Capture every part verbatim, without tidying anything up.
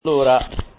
Allora,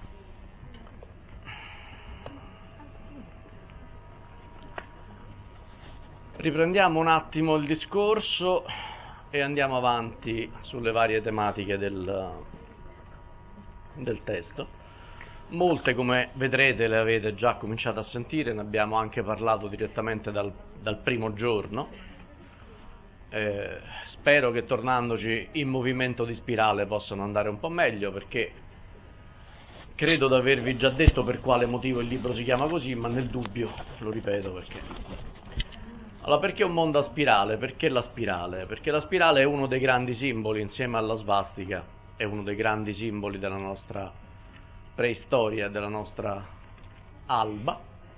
riprendiamo un attimo il discorso e andiamo avanti sulle varie tematiche del, del testo. Molte, come vedrete, le avete già cominciato a sentire, ne abbiamo anche parlato direttamente dal, dal primo giorno. Eh, spero che tornandoci in movimento di spirale possano andare un po' meglio, perché credo di avervi già detto per quale motivo il libro si chiama così, ma nel dubbio lo ripeto perché. Allora, perché un mondo a spirale? Perché la spirale? Perché la spirale è uno dei grandi simboli, insieme alla svastica, è uno dei grandi simboli della nostra preistoria, della nostra alba,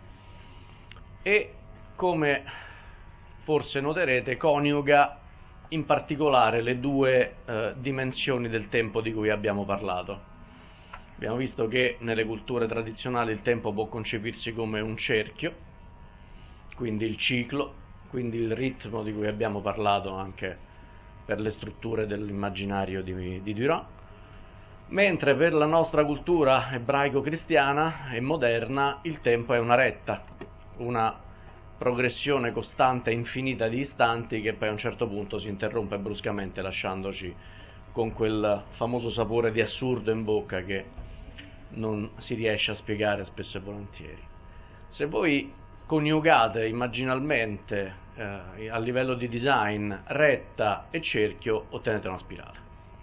e come forse noterete coniuga in particolare le due eh, dimensioni del tempo di cui abbiamo parlato. Abbiamo visto che nelle culture tradizionali il tempo può concepirsi come un cerchio, quindi il ciclo, quindi il ritmo di cui abbiamo parlato anche per le strutture dell'immaginario di, di Duran, mentre per la nostra cultura ebraico-cristiana e moderna il tempo è una retta, una progressione costante e infinita di istanti che poi a un certo punto si interrompe bruscamente, lasciandoci con quel famoso sapore di assurdo in bocca che non si riesce a spiegare spesso e volentieri. Se voi coniugate immaginalmente eh, a livello di design retta e cerchio, ottenete una spirale.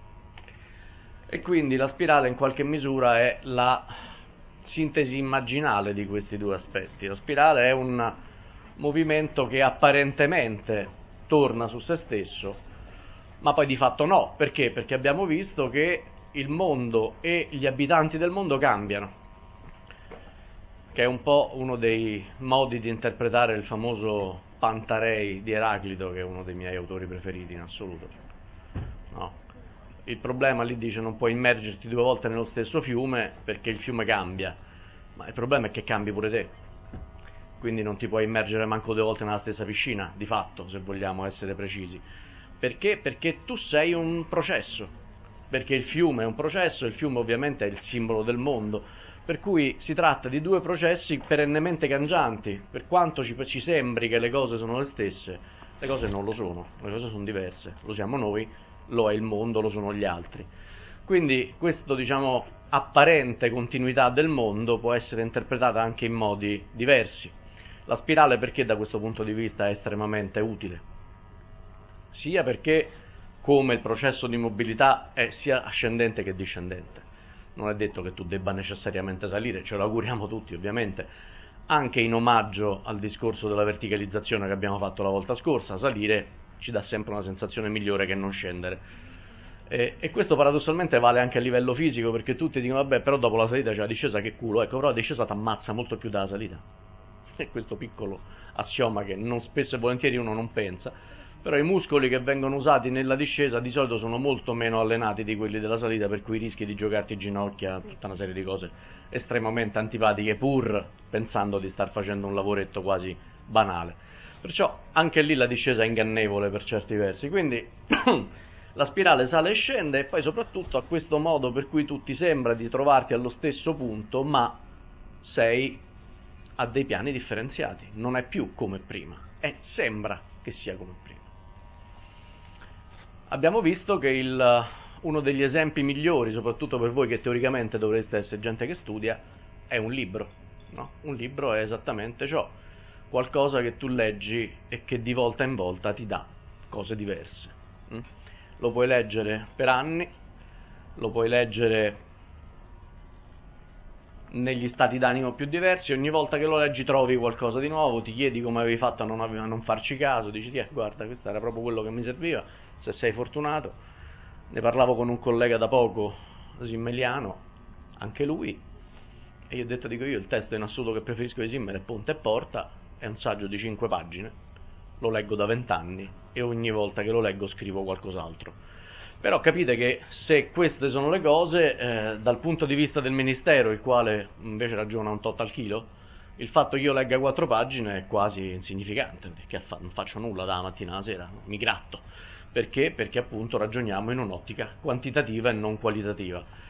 E quindi la spirale in qualche misura è la sintesi immaginale di questi due aspetti. La spirale è un movimento che apparentemente torna su se stesso, ma poi di fatto no. Perché? Perché abbiamo visto che il mondo e gli abitanti del mondo cambiano, che è un po' uno dei modi di interpretare il famoso Pantarei di Eraclito, che è uno dei miei autori preferiti in assoluto. No. Il problema, lì dice, non puoi immergerti due volte nello stesso fiume perché il fiume cambia, ma il problema è che cambi pure te, quindi non ti puoi immergere manco due volte nella stessa piscina, di fatto, se vogliamo essere precisi. Perché? Perché tu sei un processo, perché il fiume è un processo, il fiume ovviamente è il simbolo del mondo, per cui si tratta di due processi perennemente cangianti. Per quanto ci, ci sembri che le cose sono le stesse, le cose non lo sono, le cose sono diverse, lo siamo noi, lo è il mondo, lo sono gli altri. Quindi questa, diciamo, apparente continuità del mondo può essere interpretata anche in modi diversi. La spirale, perché da questo punto di vista è estremamente utile? Sia perché, come il processo di mobilità è sia ascendente che discendente, non è detto che tu debba necessariamente salire, ce lo auguriamo tutti ovviamente, anche in omaggio al discorso della verticalizzazione che abbiamo fatto la volta scorsa, salire ci dà sempre una sensazione migliore che non scendere. E, e questo paradossalmente vale anche a livello fisico, perché tutti dicono vabbè, però dopo la salita c'è la discesa, che culo, ecco, però la discesa ti ammazza molto più della salita. E questo piccolo assioma che non spesso e volentieri uno non pensa, però i muscoli che vengono usati nella discesa di solito sono molto meno allenati di quelli della salita, per cui rischi di giocarti ginocchia, tutta una serie di cose estremamente antipatiche, pur pensando di star facendo un lavoretto quasi banale. Perciò anche lì la discesa è ingannevole per certi versi, quindi la spirale sale e scende, e poi soprattutto ha questo modo per cui tu ti sembra di trovarti allo stesso punto, ma sei a dei piani differenziati, non è più come prima, e sembra che sia come prima. Abbiamo visto che il, uno degli esempi migliori, soprattutto per voi che teoricamente dovreste essere gente che studia, è un libro, no? Un libro è esattamente ciò, qualcosa che tu leggi e che di volta in volta ti dà cose diverse. Mm? Lo puoi leggere per anni, lo puoi leggere negli stati d'animo più diversi, ogni volta che lo leggi trovi qualcosa di nuovo, ti chiedi come avevi fatto a non, a non farci caso, dici eh, guarda, questo era proprio quello che mi serviva, se sei fortunato. Ne parlavo con un collega da poco, simmeliano, anche lui, e gli ho detto, dico io, il testo in assoluto che preferisco di Simmer è Ponte e Porta, è un saggio di cinque pagine, lo leggo da vent'anni e ogni volta che lo leggo scrivo qualcos'altro. Però capite che se queste sono le cose, eh, dal punto di vista del ministero, il quale invece ragiona un tot al chilo, il fatto che io legga quattro pagine è quasi insignificante, perché non faccio nulla dalla mattina alla sera, mi gratto. Perché? Perché appunto ragioniamo in un'ottica quantitativa e non qualitativa.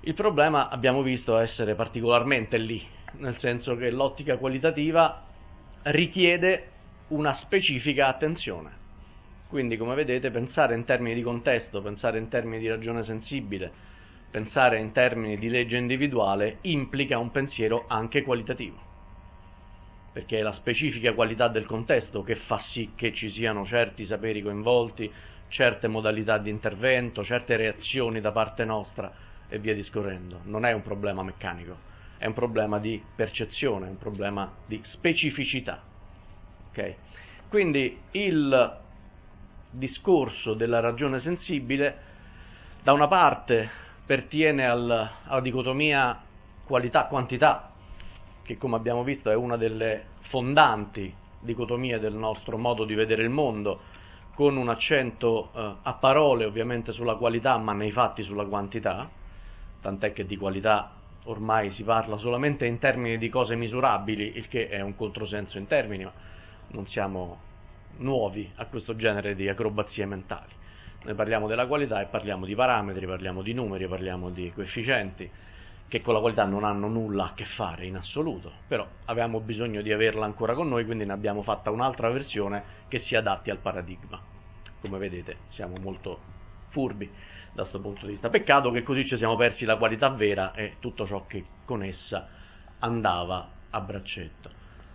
Il problema, abbiamo visto, essere particolarmente lì, nel senso che l'ottica qualitativa richiede una specifica attenzione. Quindi, come vedete, pensare in termini di contesto, pensare in termini di ragione sensibile, pensare in termini di legge individuale implica un pensiero anche qualitativo, perché è la specifica qualità del contesto che fa sì che ci siano certi saperi coinvolti, certe modalità di intervento, certe reazioni da parte nostra e via discorrendo. Non è un problema meccanico, è un problema di percezione, è un problema di specificità. Okay? Quindi il discorso della ragione sensibile da una parte pertiene al, alla dicotomia qualità-quantità, che come abbiamo visto è una delle fondanti dicotomie del nostro modo di vedere il mondo, con un accento eh, a parole ovviamente sulla qualità ma nei fatti sulla quantità, tant'è che di qualità ormai si parla solamente in termini di cose misurabili, il che è un controsenso in termini, ma non siamo nuovi a questo genere di acrobazie mentali. Noi parliamo della qualità e parliamo di parametri, parliamo di numeri, parliamo di coefficienti che con la qualità non hanno nulla a che fare in assoluto, però avevamo bisogno di averla ancora con noi, quindi ne abbiamo fatta un'altra versione che si adatti al paradigma. Come vedete siamo molto furbi da questo punto di vista. Peccato che così ci siamo persi la qualità vera e tutto ciò che con essa andava a braccetto.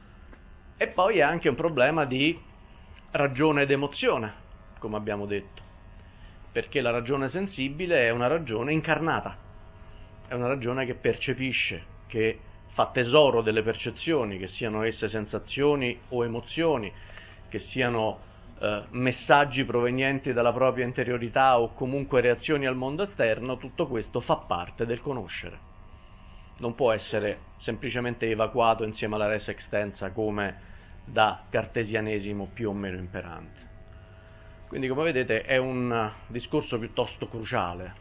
E poi è anche un problema di ragione ed emozione, come abbiamo detto, perché la ragione sensibile è una ragione incarnata, è una ragione che percepisce, che fa tesoro delle percezioni, che siano esse sensazioni o emozioni, che siano eh, messaggi provenienti dalla propria interiorità o comunque reazioni al mondo esterno. Tutto questo fa parte del conoscere. Non può essere semplicemente evacuato insieme alla res extensa come da cartesianesimo più o meno imperante. Quindi, come vedete, è un discorso piuttosto cruciale.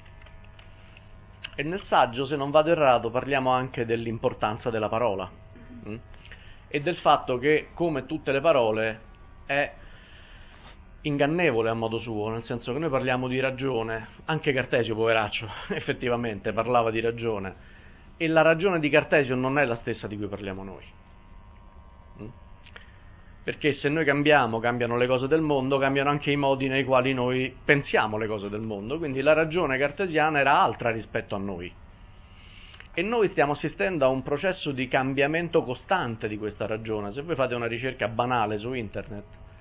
E nel saggio, se non vado errato, parliamo anche dell'importanza della parola mh? e del fatto che, come tutte le parole, è ingannevole a modo suo, nel senso che noi parliamo di ragione, anche Cartesio, poveraccio, effettivamente parlava di ragione, e la ragione di Cartesio non è la stessa di cui parliamo noi. Mh? Perché se noi cambiamo, cambiano le cose del mondo, cambiano anche i modi nei quali noi pensiamo le cose del mondo, quindi la ragione cartesiana era altra rispetto a noi. E noi stiamo assistendo a un processo di cambiamento costante di questa ragione. Se voi fate una ricerca banale su internet,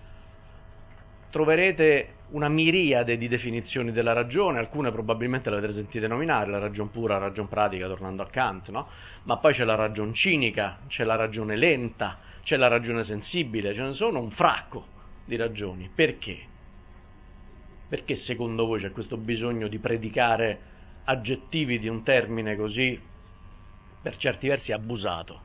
troverete una miriade di definizioni della ragione, alcune probabilmente le avrete sentite nominare, la ragion pura, la ragion pratica, tornando a Kant, no? Ma poi c'è la ragion cinica, c'è la ragione lenta, c'è la ragione sensibile, ce ne sono un fracco di ragioni. Perché? Perché secondo voi c'è questo bisogno di predicare aggettivi di un termine così, per certi versi, abusato?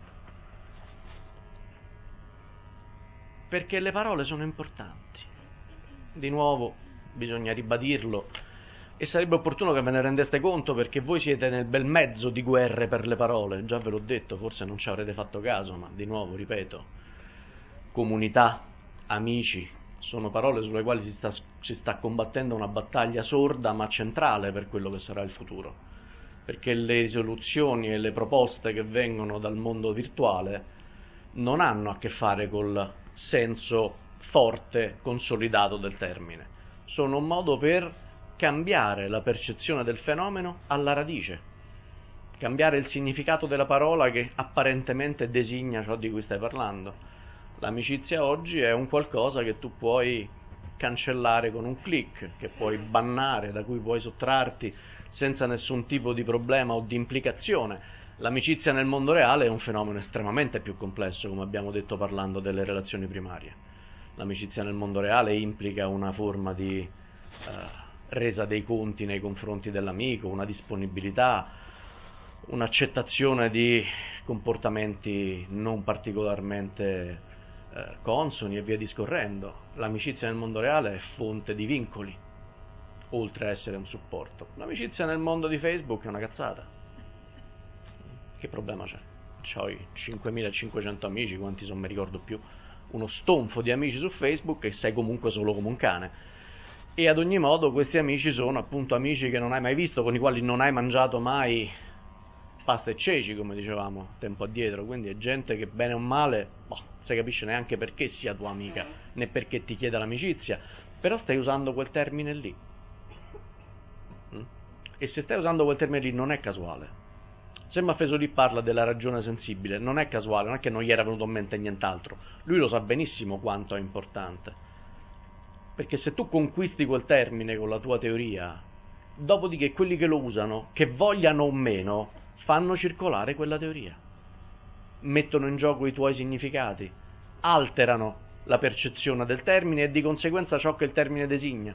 Perché le parole sono importanti. Di nuovo, bisogna ribadirlo, e sarebbe opportuno che ve ne rendeste conto, perché voi siete nel bel mezzo di guerre per le parole. Già ve l'ho detto, forse non ci avrete fatto caso, ma di nuovo, ripeto, comunità, amici, sono parole sulle quali si sta, si sta combattendo una battaglia sorda ma centrale per quello che sarà il futuro, perché le risoluzioni e le proposte che vengono dal mondo virtuale non hanno a che fare col senso forte, consolidato del termine, sono un modo per cambiare la percezione del fenomeno alla radice, cambiare il significato della parola che apparentemente designa ciò di cui stai parlando. L'amicizia oggi è un qualcosa che tu puoi cancellare con un click, che puoi bannare, da cui puoi sottrarti senza nessun tipo di problema o di implicazione. L'amicizia nel mondo reale è un fenomeno estremamente più complesso, come abbiamo detto parlando delle relazioni primarie. L'amicizia nel mondo reale implica una forma di eh, resa dei conti nei confronti dell'amico, una disponibilità, un'accettazione di comportamenti non particolarmente eh, consoni e via discorrendo. L'amicizia nel mondo reale è fonte di vincoli, oltre a essere un supporto. L'amicizia nel mondo di Facebook è una cazzata. Che problema c'è? C'ho i cinquemilacinquecento amici, quanti sono, mi ricordo più, uno stonfo di amici su Facebook, e sei comunque solo come un cane. E ad ogni modo questi amici sono appunto amici che non hai mai visto, con i quali non hai mangiato mai pasta e ceci, come dicevamo tempo addietro, quindi è gente che bene o male, boh, non si capisce neanche perché sia tua amica, né perché ti chieda l'amicizia, però stai usando quel termine lì. Mm? E se stai usando quel termine lì non è casuale. Se Maffesoli parla della ragione sensibile, non è casuale, non è che non gli era venuto in mente nient'altro. Lui lo sa benissimo quanto è importante. Perché se tu conquisti quel termine con la tua teoria, dopodiché quelli che lo usano, che vogliano o meno, fanno circolare quella teoria. Mettono in gioco i tuoi significati, alterano la percezione del termine e di conseguenza ciò che il termine designa.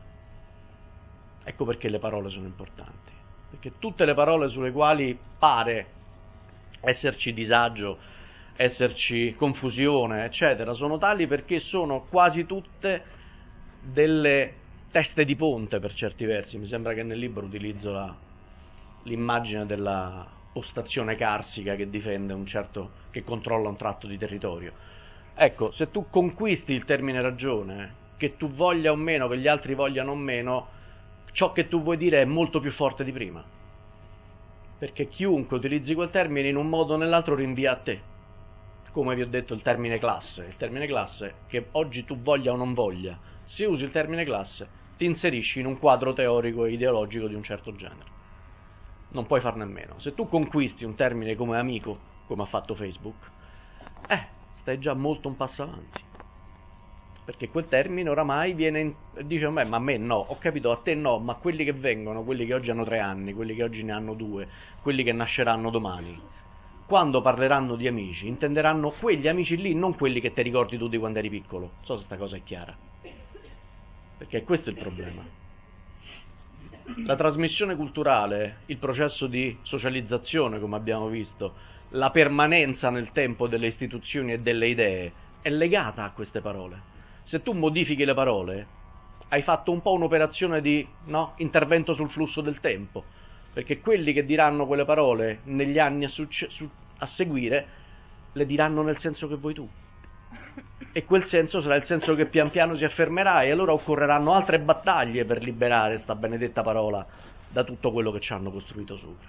Ecco perché le parole sono importanti. Perché tutte le parole sulle quali pare esserci disagio, esserci confusione, eccetera, sono tali perché sono quasi tutte delle teste di ponte per certi versi. Mi sembra che nel libro utilizzo la, l'immagine della postazione carsica che difende un certo, che controlla un tratto di territorio. Ecco, se tu conquisti il termine ragione, che tu voglia o meno, che gli altri vogliano o meno, ciò che tu vuoi dire è molto più forte di prima, perché chiunque utilizzi quel termine in un modo o nell'altro rinvia a te. Come vi ho detto, il termine classe, il termine classe, che oggi tu voglia o non voglia, se usi il termine classe ti inserisci in un quadro teorico e ideologico di un certo genere, non puoi farne a meno. Se tu conquisti un termine come amico, come ha fatto Facebook, eh, stai già molto un passo avanti, perché quel termine oramai viene in, dice ma a me no, ho capito, a te no, ma quelli che vengono, quelli che oggi hanno tre anni, quelli che oggi ne hanno due, quelli che nasceranno domani, quando parleranno di amici intenderanno quegli amici lì, non quelli che ti ricordi tu di quando eri piccolo. Non so se sta cosa è chiara, perché questo è il problema. La trasmissione culturale, il processo di socializzazione, come abbiamo visto, la permanenza nel tempo delle istituzioni e delle idee è legata a queste parole. Se tu modifichi le parole, hai fatto un po' un'operazione di no, intervento sul flusso del tempo, perché quelli che diranno quelle parole negli anni a, succe- su- a seguire le diranno nel senso che vuoi tu, e quel senso sarà il senso che pian piano si affermerà, e allora occorreranno altre battaglie per liberare sta benedetta parola da tutto quello che ci hanno costruito sopra.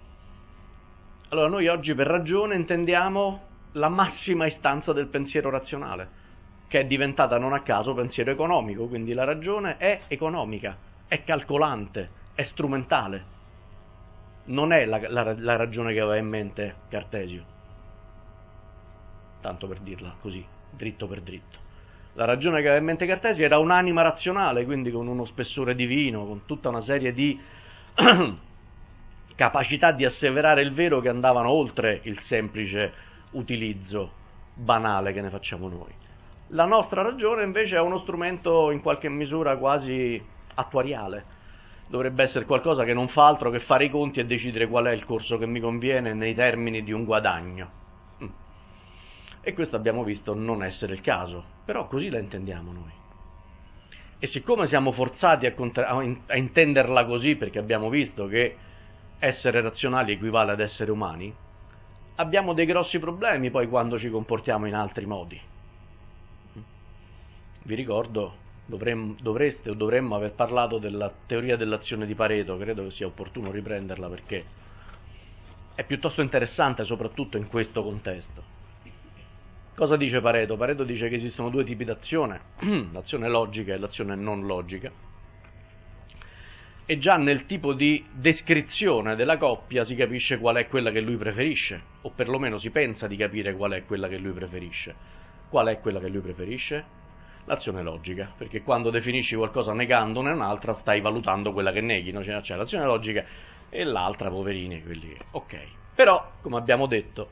Allora noi oggi per ragione intendiamo la massima istanza del pensiero razionale, che è diventata non a caso pensiero economico, quindi la ragione è economica, è calcolante, è strumentale, non è la, la, la ragione che aveva in mente Cartesio, tanto per dirla così, dritto per dritto. La ragione che aveva in mente Cartesio era un'anima razionale, quindi con uno spessore divino, con tutta una serie di capacità di asseverare il vero che andavano oltre il semplice utilizzo banale che ne facciamo noi. La nostra ragione invece è uno strumento in qualche misura quasi attuariale, dovrebbe essere qualcosa che non fa altro che fare i conti e decidere qual è il corso che mi conviene nei termini di un guadagno. Mm. E questo abbiamo visto non essere il caso, però così la intendiamo noi. E siccome siamo forzati a, contra- a, in- a intenderla così, perché abbiamo visto che essere razionali equivale ad essere umani, abbiamo dei grossi problemi poi quando ci comportiamo in altri modi. Vi ricordo, dovremmo, dovreste o dovremmo aver parlato della teoria dell'azione di Pareto, credo che sia opportuno riprenderla perché è piuttosto interessante soprattutto in questo contesto. Cosa dice Pareto? Pareto dice che esistono due tipi d'azione, l'azione logica e l'azione non logica, e già nel tipo di descrizione della coppia si capisce qual è quella che lui preferisce, o perlomeno si pensa di capire qual è quella che lui preferisce. Qual è quella che lui preferisce? L'azione logica, perché quando definisci qualcosa negandone un'altra stai valutando quella che neghi, no? Cioè, c'è l'azione logica e l'altra, poverini, quelli che... Ok, però, come abbiamo detto,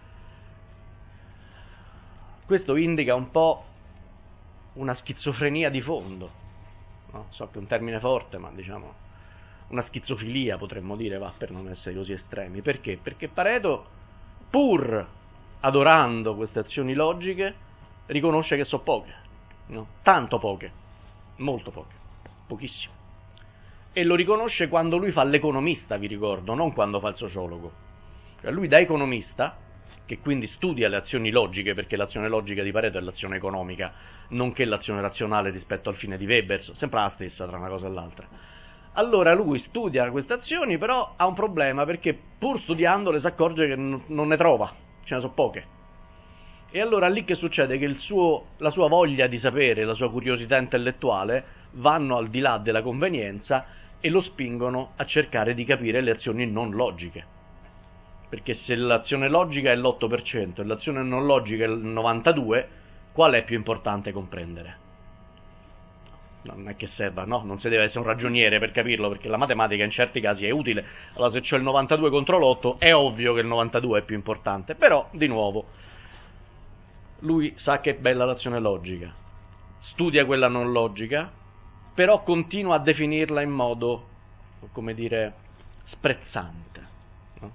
questo indica un po' una schizofrenia di fondo, no? So che è un termine forte, ma diciamo una schizofilia potremmo dire, va, per non essere così estremi. Perché? Perché Pareto, pur adorando queste azioni logiche, riconosce che sono poche. No? Tanto poche, molto poche, pochissimo. E lo riconosce quando lui fa l'economista, vi ricordo, non quando fa il sociologo. Cioè lui da economista, che quindi studia le azioni logiche, perché l'azione logica di Pareto è l'azione economica, nonché l'azione razionale rispetto al fine di Weber, sempre la stessa tra una cosa e l'altra. Allora lui studia queste azioni, però ha un problema, perché pur studiandole si accorge che n- non ne trova, ce ne sono poche. E allora lì che succede? Che il suo, la sua voglia di sapere, la sua curiosità intellettuale vanno al di là della convenienza e lo spingono a cercare di capire le azioni non logiche. Perché se l'azione logica è l'otto per cento e l'azione non logica è il novantadue per cento, qual è più importante comprendere? Non è che serva, no? Non si deve essere un ragioniere per capirlo, perché la matematica in certi casi è utile. Allora se c'è il novantadue contro l'otto è ovvio che il novantadue è più importante, però di nuovo lui sa che è bella l'azione logica, studia quella non logica, però continua a definirla in modo, come dire, sprezzante, no?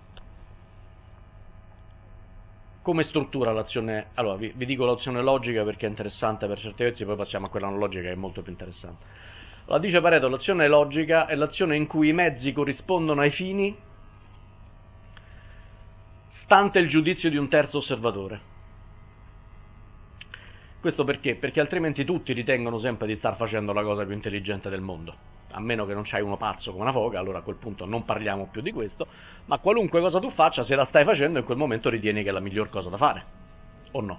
Come struttura l'azione? Allora vi, vi dico l'azione logica perché è interessante per certi versi, poi passiamo a quella non logica che è molto più interessante. Allora dice Pareto, l'azione logica è l'azione in cui i mezzi corrispondono ai fini stante il giudizio di un terzo osservatore. Questo perché? Perché altrimenti tutti ritengono sempre di star facendo la cosa più intelligente del mondo, a meno che non c'hai uno pazzo come una foca, allora a quel punto non parliamo più di questo, ma qualunque cosa tu faccia, se la stai facendo in quel momento ritieni che è la miglior cosa da fare, o no?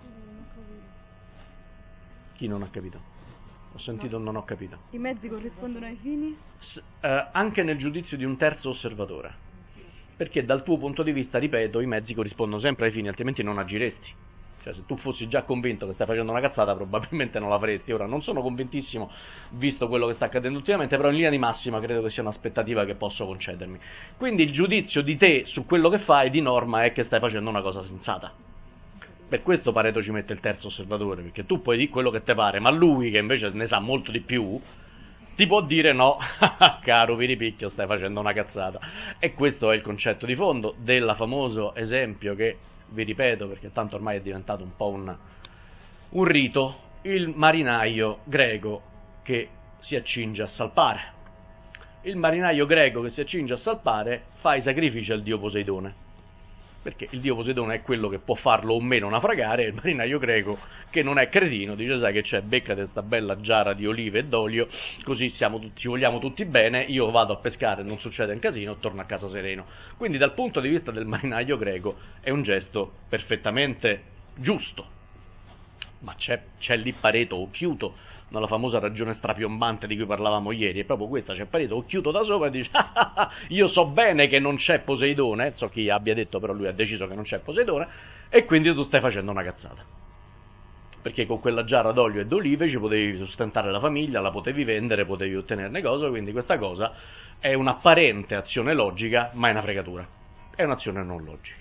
Chi non ha capito? Ho sentito no. Non ho capito. I mezzi corrispondono ai fini? S- eh, anche nel giudizio di un terzo osservatore, perché dal tuo punto di vista, ripeto, i mezzi corrispondono sempre ai fini, altrimenti non agiresti. Cioè, se tu fossi già convinto che stai facendo una cazzata, probabilmente non la faresti. Ora, non sono convintissimo, visto quello che sta accadendo ultimamente, però in linea di massima credo che sia un'aspettativa che posso concedermi. Quindi il giudizio di te su quello che fai, di norma, è che stai facendo una cosa sensata. Per questo Pareto ci mette il terzo osservatore, perché tu puoi dire quello che te pare, ma lui, che invece ne sa molto di più, ti può dire no, caro Piripicchio, stai facendo una cazzata. E questo è il concetto di fondo del famoso esempio che vi ripeto perché tanto ormai è diventato un po' un, un rito, il marinaio greco che si accinge a salpare. Il marinaio greco che si accinge a salpare fa i sacrifici al dio Poseidone, perché il dio Poseidone è quello che può farlo o meno naufragare, e il marinaio greco, che non è cretino, dice: sai che c'è, beccate questa bella giara di olive e d'olio, così siamo tutti, ci vogliamo tutti bene, io vado a pescare, non succede un casino, torno a casa sereno. Quindi dal punto di vista del marinaio greco è un gesto perfettamente giusto. Ma c'è, c'è lì Pareto occhiuto, nella famosa ragione strapiombante di cui parlavamo ieri, è proprio questa, c'è Pareto occhiuto da sopra e dice: ah, ah, ah, io so bene che non c'è Poseidone, so chi abbia detto, però lui ha deciso che non c'è Poseidone, e quindi tu stai facendo una cazzata, perché con quella giara d'olio e d'olive ci potevi sostentare la famiglia, la potevi vendere, potevi ottenerne cose, quindi questa cosa è un'apparente azione logica, ma è una fregatura, è un'azione non logica.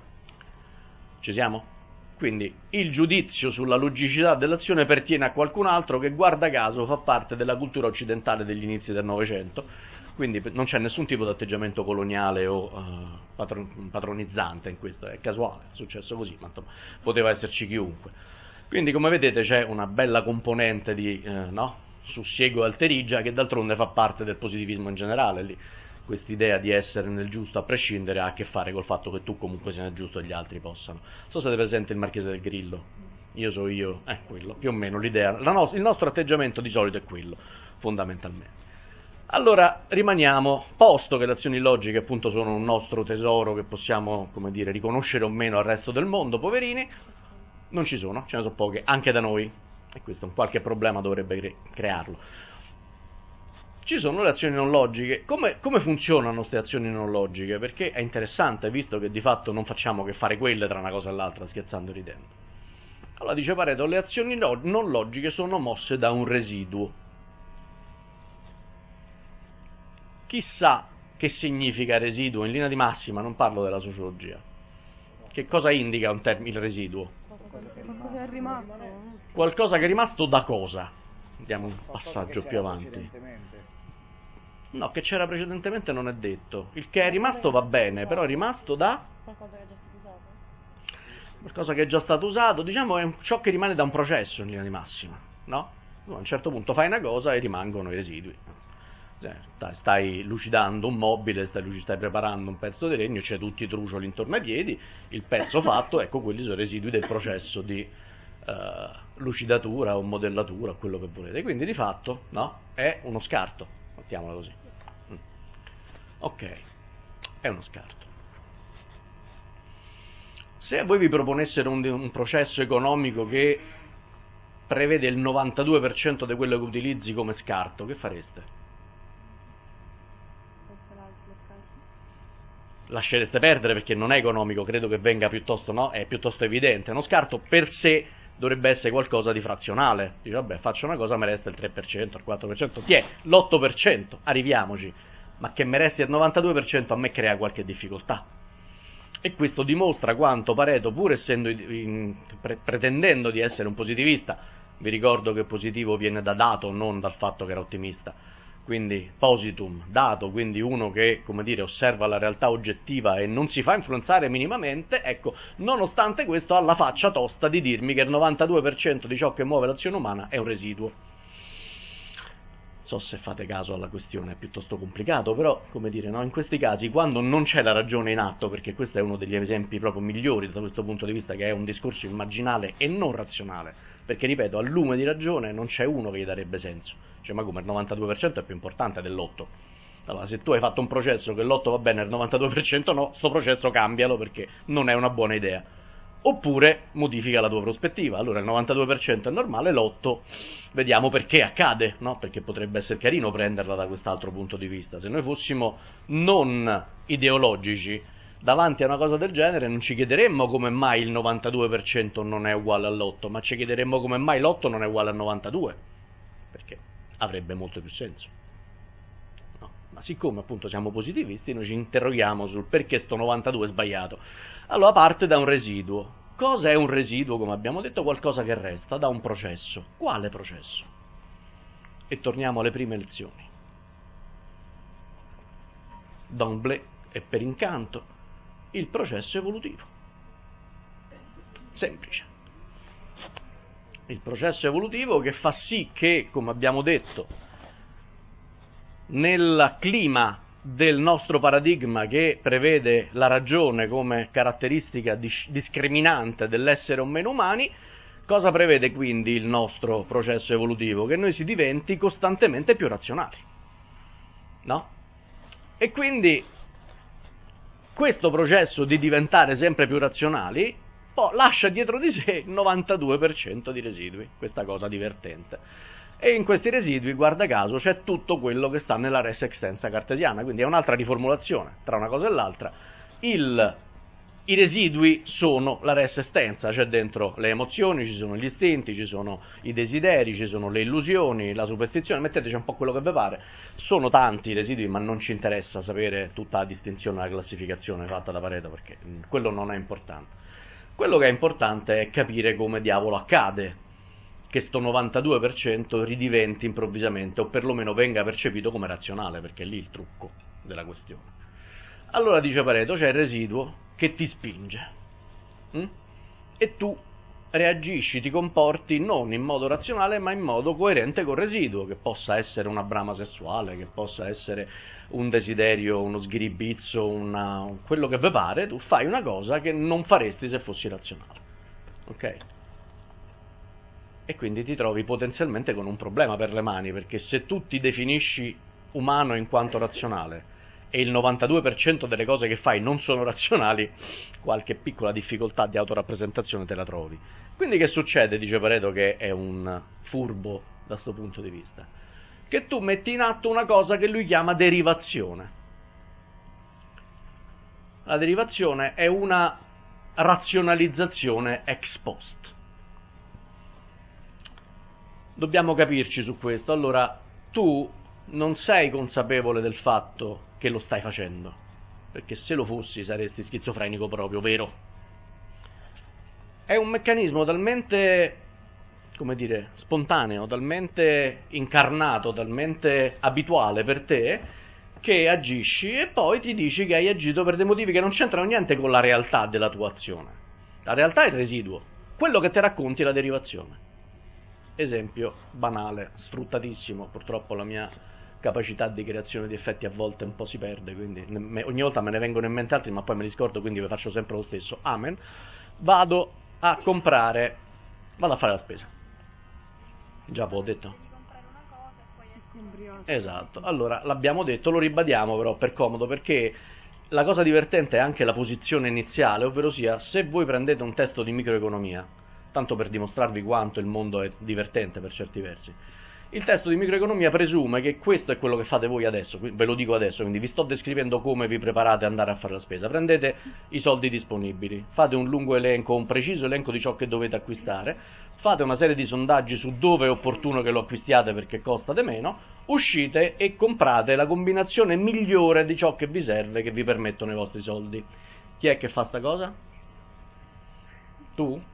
Ci siamo? Quindi il giudizio sulla logicità dell'azione pertiene a qualcun altro che, guarda caso, fa parte della cultura occidentale degli inizi del Novecento, quindi non c'è nessun tipo di atteggiamento coloniale o uh, patron- patronizzante in questo, è casuale, è successo così, ma insomma, poteva esserci chiunque. Quindi come vedete c'è una bella componente di eh, no? sussiego e alterigia che d'altronde fa parte del positivismo in generale. Lì quest'idea di essere nel giusto a prescindere ha a che fare col fatto che tu comunque sia nel giusto e gli altri possano. Non so se avete presente il Marchese del Grillo, io so io, è quello, più o meno l'idea, la no- il nostro atteggiamento di solito è quello, fondamentalmente. Allora rimaniamo, posto che le azioni logiche appunto sono un nostro tesoro che possiamo, come dire, riconoscere o meno al resto del mondo, poverini, non ci sono, ce ne sono poche, anche da noi, e questo un qualche problema dovrebbe cre- crearlo. Ci sono le azioni non logiche. Come, come funzionano queste azioni non logiche? Perché è interessante, visto che di fatto non facciamo che fare quelle tra una cosa e l'altra, scherzando e ridendo. Allora dice Pareto, le azioni no, non logiche sono mosse da un residuo. Chissà che significa residuo, in linea di massima, non parlo della sociologia. Che cosa indica un termine, il residuo? Qualcosa che è rimasto. Qualcosa che è rimasto da cosa? Andiamo un passaggio più avanti. No, che c'era precedentemente non è detto. Il che è rimasto va bene, però è rimasto da Qualcosa che è già stato usato? qualcosa che è già stato usato, diciamo è ciò che rimane da un processo in linea di massima, no? A un certo punto fai una cosa e rimangono i residui. Stai lucidando un mobile, stai, stai preparando un pezzo di legno, c'è tutti i trucioli intorno ai piedi, il pezzo fatto, ecco, quelli sono i residui del processo di uh, lucidatura o modellatura, quello che volete. Quindi di fatto, no? È uno scarto, mettiamola così. Ok, è uno scarto. Se a voi vi proponessero un, un processo economico che prevede il novantadue per cento di quello che utilizzi come scarto, che fareste? Lascereste perdere perché non è economico, credo che venga piuttosto, no? È piuttosto evidente. Uno scarto per sé dovrebbe essere qualcosa di frazionale. Dice, vabbè, faccio una cosa, mi resta il tre per cento, il quattro per cento, ti è l'otto per cento, arriviamoci. Ma che mi resti il novantadue per cento a me crea qualche difficoltà. E questo dimostra quanto Pareto, pur essendo in, pre, pretendendo di essere un positivista, vi ricordo che positivo viene da dato, non dal fatto che era ottimista, quindi positum, dato, quindi uno che, come dire, osserva la realtà oggettiva e non si fa influenzare minimamente, ecco, nonostante questo ha la faccia tosta di dirmi che il novantadue per cento di ciò che muove l'azione umana è un residuo. So se fate caso alla questione, è piuttosto complicato, però, come dire, no? In questi casi, quando non c'è la ragione in atto, perché questo è uno degli esempi proprio migliori da questo punto di vista, che è un discorso immaginale e non razionale, perché, ripeto, al lume di ragione non c'è uno che gli darebbe senso. Cioè, ma come, il novantadue per cento è più importante dell'otto? Allora, se tu hai fatto un processo che l'otto va bene e il novantadue per cento no, sto processo cambialo perché non è una buona idea. Oppure modifica la tua prospettiva. Allora il novantadue per cento è normale, l'otto vediamo perché accade, no? Perché potrebbe essere carino prenderla da quest'altro punto di vista. Se noi fossimo non ideologici davanti a una cosa del genere non ci chiederemmo come mai il novantadue per cento non è uguale all'otto, ma ci chiederemmo come mai l'otto non è uguale al novantadue, perché avrebbe molto più senso. No? Ma siccome appunto siamo positivisti, noi ci interroghiamo sul perché sto novantadue è sbagliato. Allora parte da un residuo. Cosa è un residuo? Come abbiamo detto, qualcosa che resta da un processo. Quale processo? E torniamo alle prime lezioni. D'emblée e per incanto, il processo evolutivo. Semplice. Il processo evolutivo che fa sì che, come abbiamo detto, nel clima del nostro paradigma che prevede la ragione come caratteristica dis- discriminante dell'essere o meno umani, cosa prevede quindi il nostro processo evolutivo? Che noi si diventi costantemente più razionali, no? E quindi questo processo di diventare sempre più razionali poi lascia dietro di sé il novantadue per cento di residui, questa cosa divertente. E in questi residui, guarda caso, c'è tutto quello che sta nella res extensa cartesiana, quindi è un'altra riformulazione tra una cosa e l'altra. Il, I residui sono la res extensa, c'è dentro le emozioni, ci sono gli istinti, ci sono i desideri, ci sono le illusioni, la superstizione, metteteci un po' quello che vi pare. Sono tanti i residui, ma non ci interessa sapere tutta la distinzione, la classificazione fatta da Pareto, perché quello non è importante. Quello che è importante è capire come diavolo accade che sto novantadue per cento ridiventi improvvisamente, o perlomeno venga percepito come razionale, perché è lì il trucco della questione. Allora dice Pareto, c'è il residuo che ti spinge, hm? E tu reagisci, ti comporti non in modo razionale, ma in modo coerente col residuo, che possa essere una brama sessuale, che possa essere un desiderio, uno sghiribizzo, una... quello che vi pare, tu fai una cosa che non faresti se fossi razionale, ok? E quindi ti trovi potenzialmente con un problema per le mani, perché se tu ti definisci umano in quanto razionale e il novantadue per cento delle cose che fai non sono razionali, qualche piccola difficoltà di autorappresentazione te la trovi. Quindi che succede? Dice Pareto, che è un furbo da questo punto di vista, che tu metti in atto una cosa che lui chiama derivazione. La derivazione è una razionalizzazione ex post. Dobbiamo capirci su questo. Allora, tu non sei consapevole del fatto che lo stai facendo, perché se lo fossi saresti schizofrenico proprio, vero? È un meccanismo talmente, come dire, spontaneo, talmente incarnato, talmente abituale per te, che agisci e poi ti dici che hai agito per dei motivi che non c'entrano niente con la realtà della tua azione. La realtà è il residuo, quello che ti racconti è la derivazione. Esempio banale, sfruttatissimo, purtroppo la mia capacità di creazione di effetti a volte un po' si perde, quindi me, ogni volta me ne vengono in mente altri, ma poi me li scordo, quindi vi faccio sempre lo stesso. Amen. Vado a comprare, vado a fare la spesa. Già ve l'ho detto. Un brioche. Esatto, allora l'abbiamo detto, lo ribadiamo però per comodo, perché la cosa divertente è anche la posizione iniziale, ovvero sia, se voi prendete un testo di microeconomia, tanto per dimostrarvi quanto il mondo è divertente per certi versi, il testo di microeconomia presume che questo è quello che fate voi adesso, ve lo dico adesso, quindi vi sto descrivendo come vi preparate ad andare a fare la spesa. Prendete i soldi disponibili, fate un lungo elenco, un preciso elenco di ciò che dovete acquistare, fate una serie di sondaggi su dove è opportuno che lo acquistiate perché costate meno, uscite e comprate la combinazione migliore di ciò che vi serve, che vi permettono i vostri soldi. Chi è che fa sta cosa? Tu?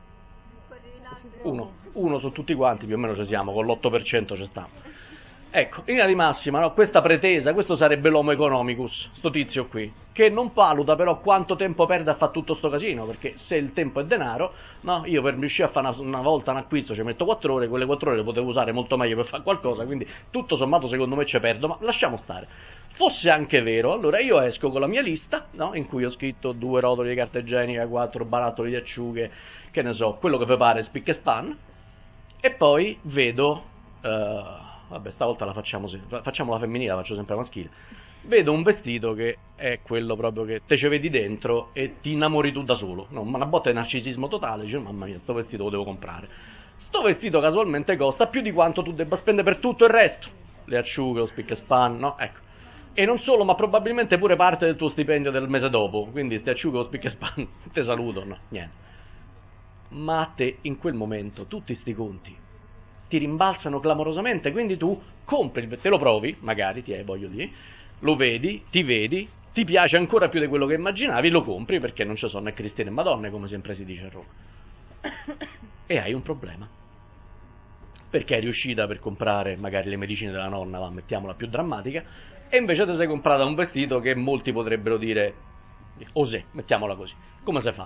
Uno, uno su tutti quanti, più o meno ci siamo, con l'otto per cento ci stiamo. Ecco, in linea di massima, no, questa pretesa, questo sarebbe l'homo economicus, sto tizio qui, che non valuta però quanto tempo perde a fare tutto sto casino, perché se il tempo è denaro, no, io per riuscire a fare una, una volta un acquisto ci metto quattro ore, quelle quattro ore le potevo usare molto meglio per fare qualcosa, quindi tutto sommato secondo me ci perdo, ma lasciamo stare. Fosse anche vero, allora io esco con la mia lista, no, in cui ho scritto due rotoli di carta igienica, quattro barattoli di acciughe, che ne so, quello che vi pare, spick e span, e poi vedo, uh, vabbè stavolta la facciamo, facciamo la femminile, la faccio sempre maschile, vedo un vestito che è quello proprio che te ci vedi dentro e ti innamori tu da solo, no, ma una botta di narcisismo totale, dici mamma mia, sto vestito lo devo comprare, sto vestito casualmente costa più di quanto tu debba spendere per tutto il resto, le acciughe, lo spick e span, no, ecco. E non solo, ma probabilmente pure parte del tuo stipendio del mese dopo, quindi ste acciughe, lo spick e span, te saluto, no, niente. Ma a te in quel momento tutti sti conti ti rimbalzano clamorosamente, quindi tu compri, te lo provi, magari ti hai voglio dire, lo vedi, ti vedi, ti piace ancora più di quello che immaginavi, lo compri perché non ci sono né Cristi né Madonne, come sempre si dice a Roma. E hai un problema. Perché è riuscita per comprare magari le medicine della nonna, va, mettiamola più drammatica, e invece ti sei comprata un vestito che molti potrebbero dire osè, mettiamola così. Come si fa?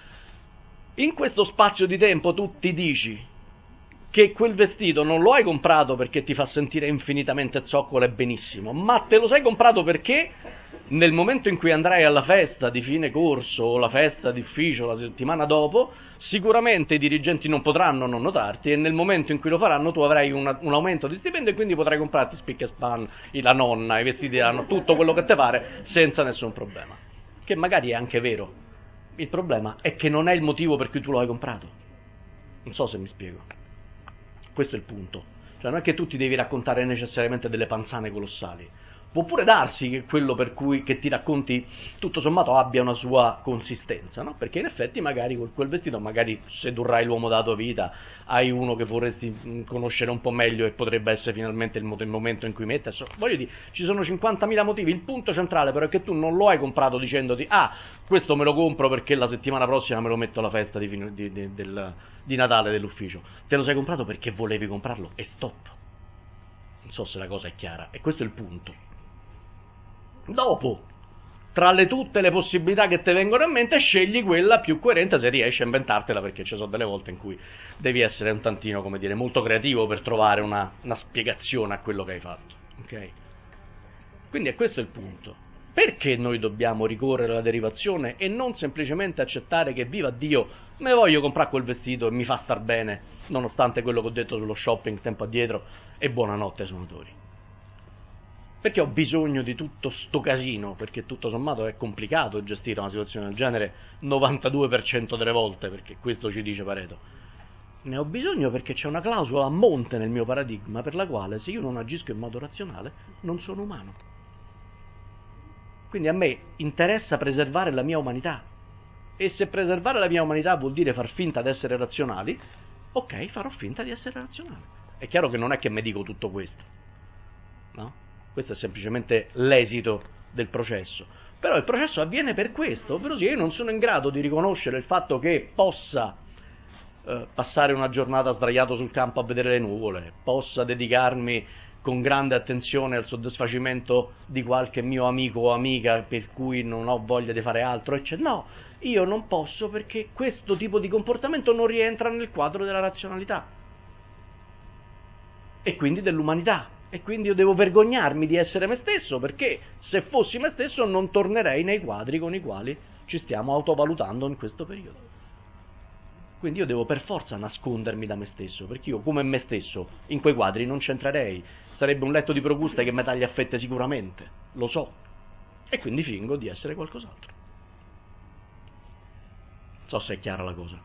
In questo spazio di tempo tu ti dici che quel vestito non lo hai comprato perché ti fa sentire infinitamente zoccola e benissimo, ma te lo sei comprato perché nel momento in cui andrai alla festa di fine corso o la festa di ufficio la settimana dopo, sicuramente i dirigenti non potranno non notarti e nel momento in cui lo faranno tu avrai una, un aumento di stipendio e quindi potrai comprarti spick e span, la nonna, i vestiti della nonna, tutto quello che ti pare senza nessun problema. Che magari è anche vero. Il problema è che non è il motivo per cui tu lo hai comprato. Non so se mi spiego. Questo è il punto. Cioè non è che tu ti devi raccontare necessariamente delle panzane colossali. Può pure darsi che quello per cui che ti racconti tutto sommato abbia una sua consistenza, no? Perché in effetti magari con quel vestito magari sedurrai l'uomo della tua vita, hai uno che vorresti conoscere un po' meglio e potrebbe essere finalmente il momento in cui mettersi. Voglio dire, ci sono cinquantamila motivi, il punto centrale però è che tu non lo hai comprato dicendoti ah, questo me lo compro perché la settimana prossima me lo metto alla festa di, di, di, del, di Natale dell'ufficio. Te lo sei comprato perché volevi comprarlo e stop. Non so se la cosa è chiara, e questo è il punto. Dopo, tra le tutte le possibilità che ti vengono in mente, scegli quella più coerente se riesci a inventartela, perché ci sono delle volte in cui devi essere un tantino, come dire, molto creativo per trovare una, una spiegazione a quello che hai fatto. Ok? Quindi è questo il punto. Perché noi dobbiamo ricorrere alla derivazione e non semplicemente accettare che, viva Dio, me voglio comprare quel vestito e mi fa star bene, nonostante quello che ho detto sullo shopping tempo addietro, e buonanotte suonatori. Perché ho bisogno di tutto sto casino? Perché tutto sommato è complicato gestire una situazione del genere novantadue per cento delle volte, perché questo ci dice Pareto. Ne ho bisogno perché c'è una clausola a monte nel mio paradigma per la quale se io non agisco in modo razionale non sono umano. Quindi a me interessa preservare la mia umanità. E se preservare la mia umanità vuol dire far finta di essere razionali, ok, farò finta di essere razionale. È chiaro che non è che mi dico tutto questo, no? Questo è semplicemente l'esito del processo. Però il processo avviene per questo, ovvero sia io non sono in grado di riconoscere il fatto che possa eh, passare una giornata sdraiato sul campo a vedere le nuvole, possa dedicarmi con grande attenzione al soddisfacimento di qualche mio amico o amica per cui non ho voglia di fare altro, eccetera. No, io non posso perché questo tipo di comportamento non rientra nel quadro della razionalità e quindi dell'umanità. E quindi io devo vergognarmi di essere me stesso, perché se fossi me stesso non tornerei nei quadri con i quali ci stiamo autovalutando in questo periodo. Quindi io devo per forza nascondermi da me stesso, perché io come me stesso in quei quadri non c'entrerei. sarebbe un letto di Procuste che mi taglia a fette sicuramente, lo so, e quindi fingo di essere qualcos'altro. Non so se è chiara la cosa.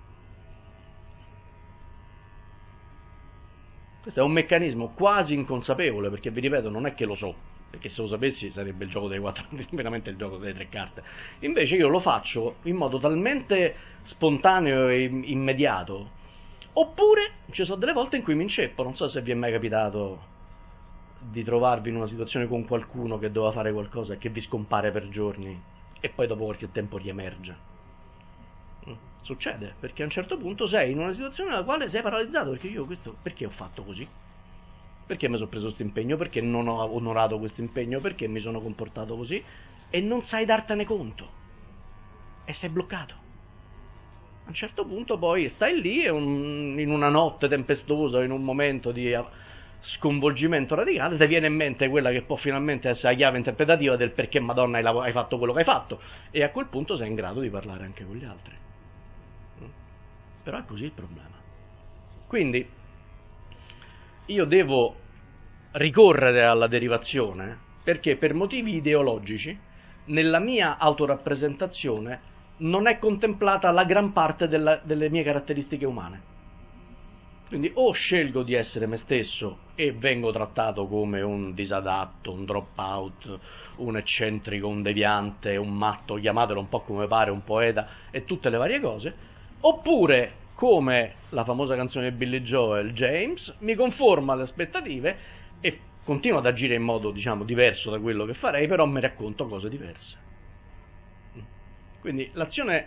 Questo è un meccanismo quasi inconsapevole, perché vi ripeto, non è che lo so, perché se lo sapessi sarebbe il gioco delle quattro, veramente il gioco delle tre carte. Invece io lo faccio in modo talmente spontaneo e immediato. Oppure ci sono delle volte in cui mi inceppo. Non so se vi è mai capitato di trovarvi in una situazione con qualcuno che doveva fare qualcosa e che vi scompare per giorni e poi dopo qualche tempo riemerge. Succede, perché a un certo punto sei in una situazione nella quale sei paralizzato, perché io questo, perché ho fatto così? Perché mi sono preso questo impegno? Perché non ho onorato questo impegno? Perché mi sono comportato così? E non sai dartene conto. E sei bloccato. A un certo punto poi stai lì e un, in una notte tempestosa, in un momento di sconvolgimento radicale, ti viene in mente quella che può finalmente essere la chiave interpretativa del perché Madonna hai, hai fatto quello che hai fatto. E a quel punto sei in grado di parlare anche con gli altri. Però è così il problema. Quindi io devo ricorrere alla derivazione perché per motivi ideologici nella mia autorappresentazione non è contemplata la gran parte della, delle mie caratteristiche umane. Quindi o scelgo di essere me stesso e vengo trattato come un disadatto, un drop out, un eccentrico, un deviante, un matto, chiamatelo un po' come pare, un poeta e tutte le varie cose, oppure, come la famosa canzone di Billy Joel, James, mi conformo alle aspettative e continuo ad agire in modo, diciamo, diverso da quello che farei, però mi racconto cose diverse. Quindi l'azione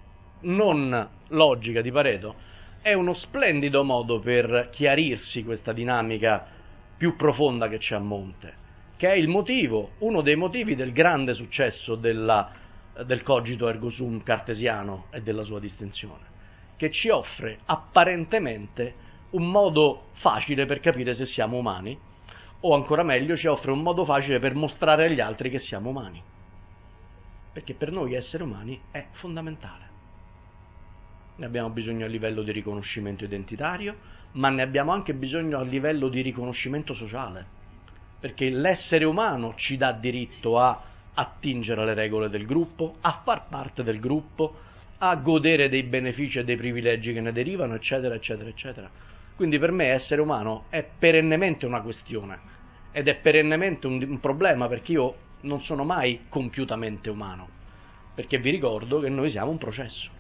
non logica di Pareto è uno splendido modo per chiarirsi questa dinamica più profonda che c'è a monte, che è il motivo, uno dei motivi del grande successo della del cogito ergo sum cartesiano e della sua distinzione, che ci offre apparentemente un modo facile per capire se siamo umani, o ancora meglio ci offre un modo facile per mostrare agli altri che siamo umani, perché per noi essere umani è fondamentale. Ne abbiamo bisogno a livello di riconoscimento identitario, ma ne abbiamo anche bisogno a livello di riconoscimento sociale, perché l'essere umano ci dà diritto a attingere alle regole del gruppo, a far parte del gruppo, a godere dei benefici e dei privilegi che ne derivano, eccetera, eccetera, eccetera. Quindi per me essere umano è perennemente una questione ed è perennemente un, un problema, perché io non sono mai compiutamente umano, perché vi ricordo che noi siamo un processo.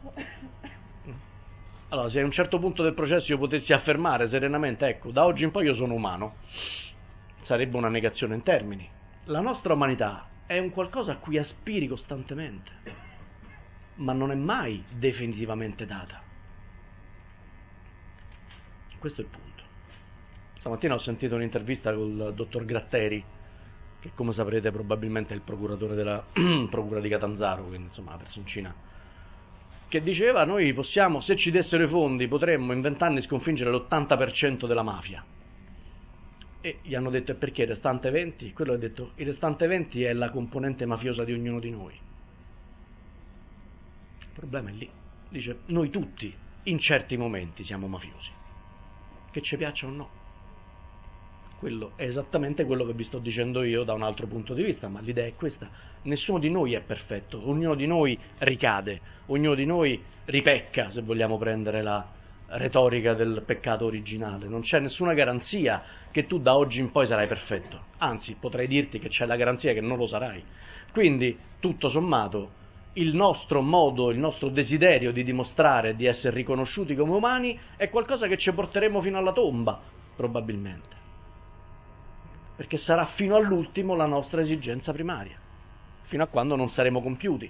Allora, se a un certo punto del processo io potessi affermare serenamente, ecco, da oggi in poi io sono umano, sarebbe una negazione in termini. La nostra umanità è un qualcosa a cui aspiri costantemente, ma non è mai definitivamente data. Questo è il punto. Stamattina ho sentito un'intervista col dottor Gratteri, che come saprete probabilmente è il procuratore della procura di Catanzaro, quindi insomma una personcina, che diceva: noi possiamo, se ci dessero i fondi, potremmo in vent'anni sconfiggere l'ottanta per cento della mafia. E gli hanno detto: e perché il restante venti? Quello ha detto: il restante venti è la componente mafiosa di ognuno di noi. Il problema è lì. Dice: noi tutti in certi momenti siamo mafiosi, che ci piaccia o no. Quello è esattamente quello che vi sto dicendo io da un altro punto di vista, ma l'idea è questa: nessuno di noi è perfetto, ognuno di noi ricade, ognuno di noi ripecca, se vogliamo prendere la retorica del peccato originale. Non c'è nessuna garanzia che tu da oggi in poi sarai perfetto, anzi potrei dirti che c'è la garanzia che non lo sarai. Quindi tutto sommato il nostro modo, il nostro desiderio di dimostrare di essere riconosciuti come umani è qualcosa che ci porteremo fino alla tomba, probabilmente, perché sarà fino all'ultimo la nostra esigenza primaria, fino a quando non saremo compiuti.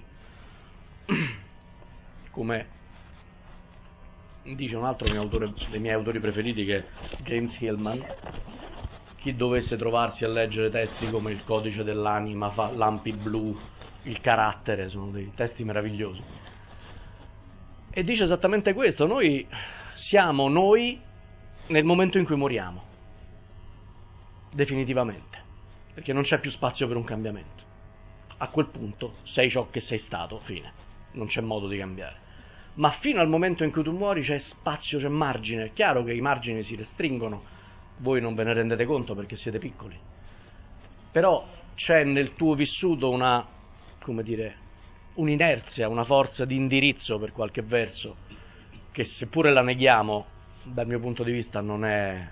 Come dice un altro mio autore, dei miei autori preferiti, che è James Hillman: chi dovesse trovarsi a leggere testi come Il codice dell'anima, fa Lampi blu, Il carattere, sono dei testi meravigliosi, e dice esattamente questo: noi siamo noi nel momento in cui moriamo, definitivamente, perché non c'è più spazio per un cambiamento. A quel punto sei ciò che sei stato, fine, non c'è modo di cambiare. Ma fino al momento in cui tu muori c'è spazio, c'è margine. È chiaro che i margini si restringono voi non ve ne rendete conto perché siete piccoli, però c'è nel tuo vissuto una, come dire, un'inerzia, una forza di indirizzo per qualche verso, che seppure la neghiamo, dal mio punto di vista non è,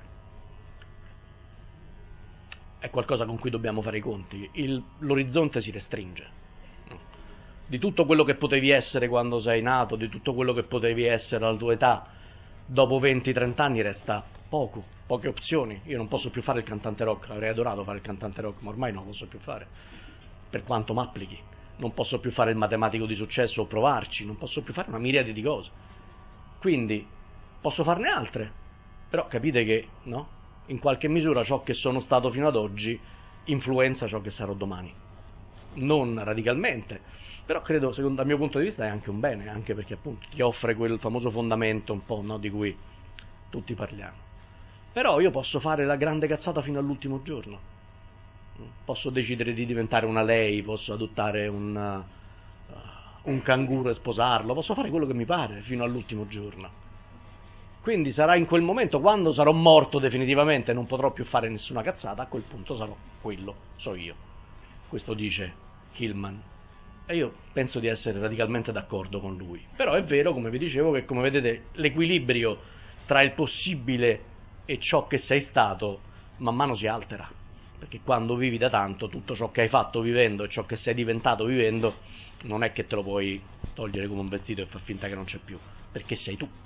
è qualcosa con cui dobbiamo fare i conti. Il, l'orizzonte si restringe. Di tutto quello che potevi essere quando sei nato, di tutto quello che potevi essere alla tua età, dopo venti trenta anni resta poco, poche opzioni. Io non posso più fare il cantante rock, avrei adorato fare il cantante rock, ma ormai non lo posso più fare, per quanto m'applichi. Non posso più fare il matematico di successo o provarci, non posso più fare una miriade di cose. Quindi posso farne altre, però capite che, no? In qualche misura ciò che sono stato fino ad oggi influenza ciò che sarò domani. Non radicalmente, però credo, secondo dal mio punto di vista, è anche un bene, anche perché appunto ti offre quel famoso fondamento un po', no, di cui tutti parliamo. Però io posso fare la grande cazzata fino all'ultimo giorno, posso decidere di diventare una lei, posso adottare un, uh, un canguro e sposarlo, posso fare quello che mi pare fino all'ultimo giorno. Quindi sarà in quel momento, quando sarò morto definitivamente e non potrò più fare nessuna cazzata, a quel punto sarò quello, so io. Questo dice Hillman. E io penso di essere radicalmente d'accordo con lui. Però è vero, come vi dicevo, che come vedete l'equilibrio tra il possibile e ciò che sei stato man mano si altera. Perché quando vivi da tanto, tutto ciò che hai fatto vivendo e ciò che sei diventato vivendo, non è che te lo puoi togliere come un vestito e far finta che non c'è più, perché sei tu.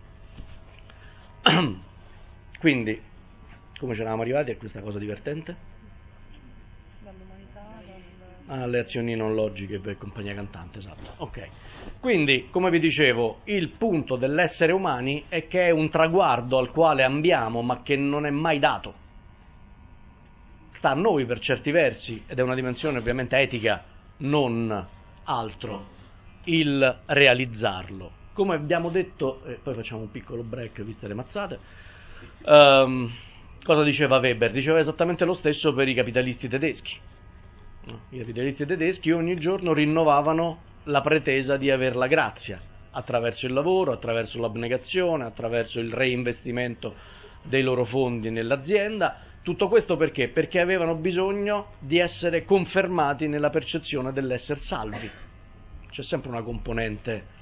Quindi, come ci eravamo arrivati a questa cosa divertente? Dall'umanità, dal... Alle azioni non logiche per compagnia cantante, esatto. Ok. Quindi, come vi dicevo, il punto dell'essere umani è che è un traguardo al quale ambiamo, ma che non è mai dato. Sta a noi per certi versi, ed è una dimensione ovviamente etica, non altro, il realizzarlo. Come abbiamo detto, e poi facciamo un piccolo break viste le mazzate, um, cosa diceva Weber? Diceva esattamente lo stesso per i capitalisti tedeschi. I capitalisti tedeschi ogni giorno rinnovavano la pretesa di aver la grazia, attraverso il lavoro, attraverso l'abnegazione, attraverso il reinvestimento dei loro fondi nell'azienda. Tutto questo perché? Perché avevano bisogno di essere confermati nella percezione dell'essere salvi. C'è sempre una componente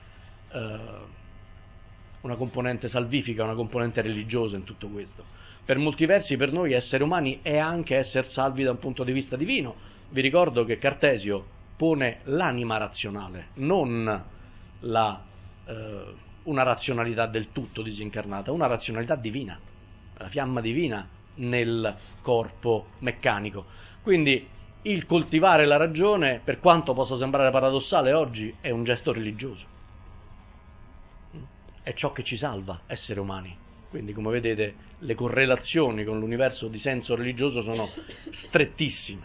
una componente salvifica, una componente religiosa in tutto questo. Per molti versi per noi essere umani è anche essere salvi da un punto di vista divino. Vi ricordo che Cartesio pone l'anima razionale, non la, eh, una razionalità del tutto disincarnata, una razionalità divina, la fiamma divina nel corpo meccanico. Quindi il coltivare la ragione, per quanto possa sembrare paradossale oggi, è un gesto religioso. È ciò che ci salva, essere umani. Quindi, come vedete, le correlazioni con l'universo di senso religioso sono strettissime.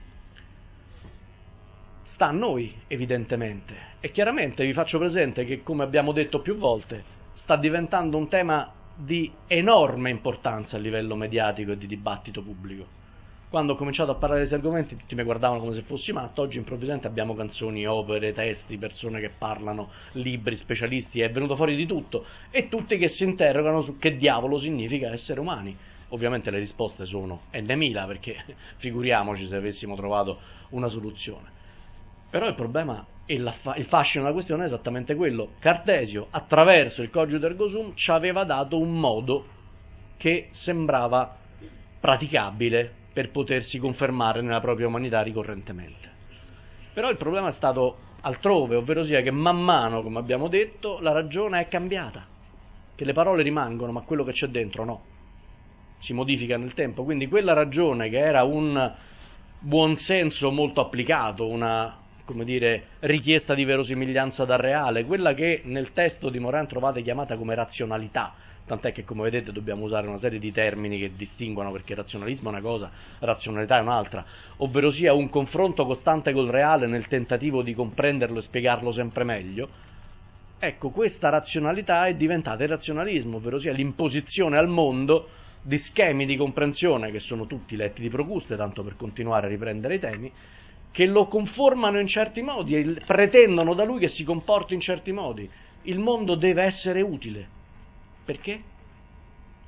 Sta a noi, evidentemente. E chiaramente vi faccio presente che, come abbiamo detto più volte, sta diventando un tema di enorme importanza a livello mediatico e di dibattito pubblico. Quando ho cominciato a parlare di questi argomenti tutti mi guardavano come se fossi matto. Oggi improvvisamente abbiamo canzoni, opere, testi, persone che parlano, libri, specialisti, è venuto fuori di tutto, e tutti che si interrogano su che diavolo significa essere umani. Ovviamente le risposte sono enne mila, perché figuriamoci se avessimo trovato una soluzione. Però il problema e il fascino della questione è esattamente quello. Cartesio, attraverso il Cogito ergo sum, ci aveva dato un modo che sembrava praticabile per potersi confermare nella propria umanità ricorrentemente. Però il problema è stato altrove, ovvero sia che man mano, come abbiamo detto, la ragione è cambiata, che le parole rimangono, ma quello che c'è dentro no, si modifica nel tempo. Quindi quella ragione che era un buonsenso molto applicato, una, come dire, richiesta di verosimiglianza dal reale, quella che nel testo di Morin trovate chiamata come razionalità, tant'è che, come vedete, dobbiamo usare una serie di termini che distinguono, perché razionalismo è una cosa, razionalità è un'altra, ovvero sia un confronto costante col reale nel tentativo di comprenderlo e spiegarlo sempre meglio. Ecco, questa razionalità è diventata irrazionalismo, ovvero sia l'imposizione al mondo di schemi di comprensione, che sono tutti letti di Procuste, tanto per continuare a riprendere i temi, che lo conformano in certi modi e pretendono da lui che si comporti in certi modi. Il mondo deve essere utile. Perché?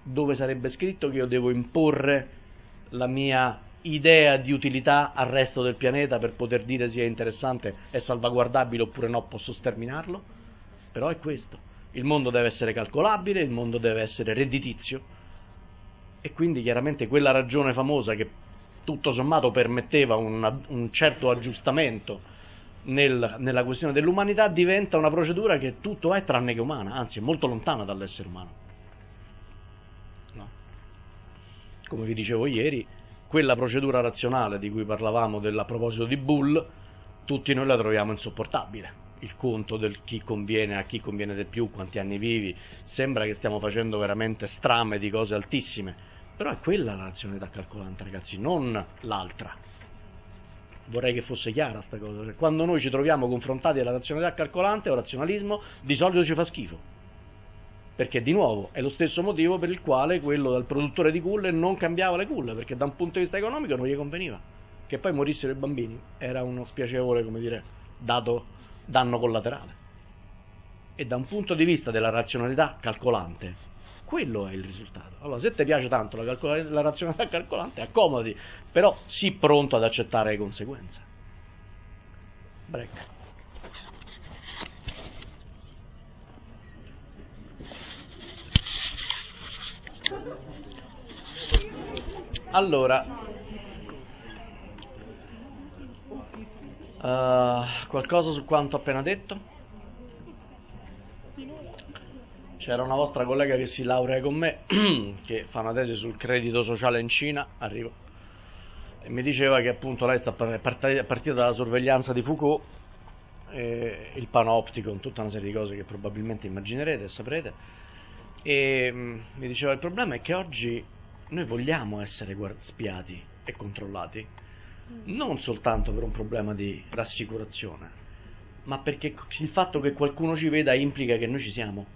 dove sarebbe scritto che io devo imporre la mia idea di utilità al resto del pianeta per poter dire se è interessante, è salvaguardabile oppure no, posso sterminarlo? Però è questo. Il mondo deve essere calcolabile, il mondo deve essere redditizio, e quindi chiaramente quella ragione famosa che tutto sommato permetteva un, un certo aggiustamento nel, nella questione dell'umanità diventa una procedura che tutto è tranne che umana, anzi è molto lontana dall'essere umano. No. Come vi dicevo ieri, quella procedura razionale di cui parlavamo del, a proposito di Bull, tutti noi la troviamo insopportabile. Il conto del chi conviene, a chi conviene di più, quanti anni vivi, sembra che stiamo facendo veramente strame di cose altissime, però è quella la razionalità calcolante, ragazzi, non l'altra. Vorrei che fosse chiara sta cosa, cioè, quando noi ci troviamo confrontati alla razionalità calcolante o razionalismo, di solito ci fa schifo, perché di nuovo è lo stesso motivo per il quale quello del produttore di culle non cambiava le culle, perché da un punto di vista economico non gli conveniva che poi morissero i bambini, era uno spiacevole, come dire, dato danno collaterale. E da un punto di vista della razionalità calcolante, quello è il risultato. Allora, se ti piace tanto la, calcola- la razionalità calcolante, accomodati, però sii pronto ad accettare le conseguenze. Break. Allora, uh, qualcosa su quanto appena detto? C'era una vostra collega che si laurea con me, che fa una tesi sul credito sociale in Cina, arrivo, e mi diceva che appunto lei sta partita dalla sorveglianza di Foucault, eh, il panopticon, tutta una serie di cose che probabilmente immaginerete e saprete, e mh, mi diceva il problema è che oggi noi vogliamo essere guard- spiati e controllati, non soltanto per un problema di rassicurazione, ma perché il fatto che qualcuno ci veda implica che noi ci siamo.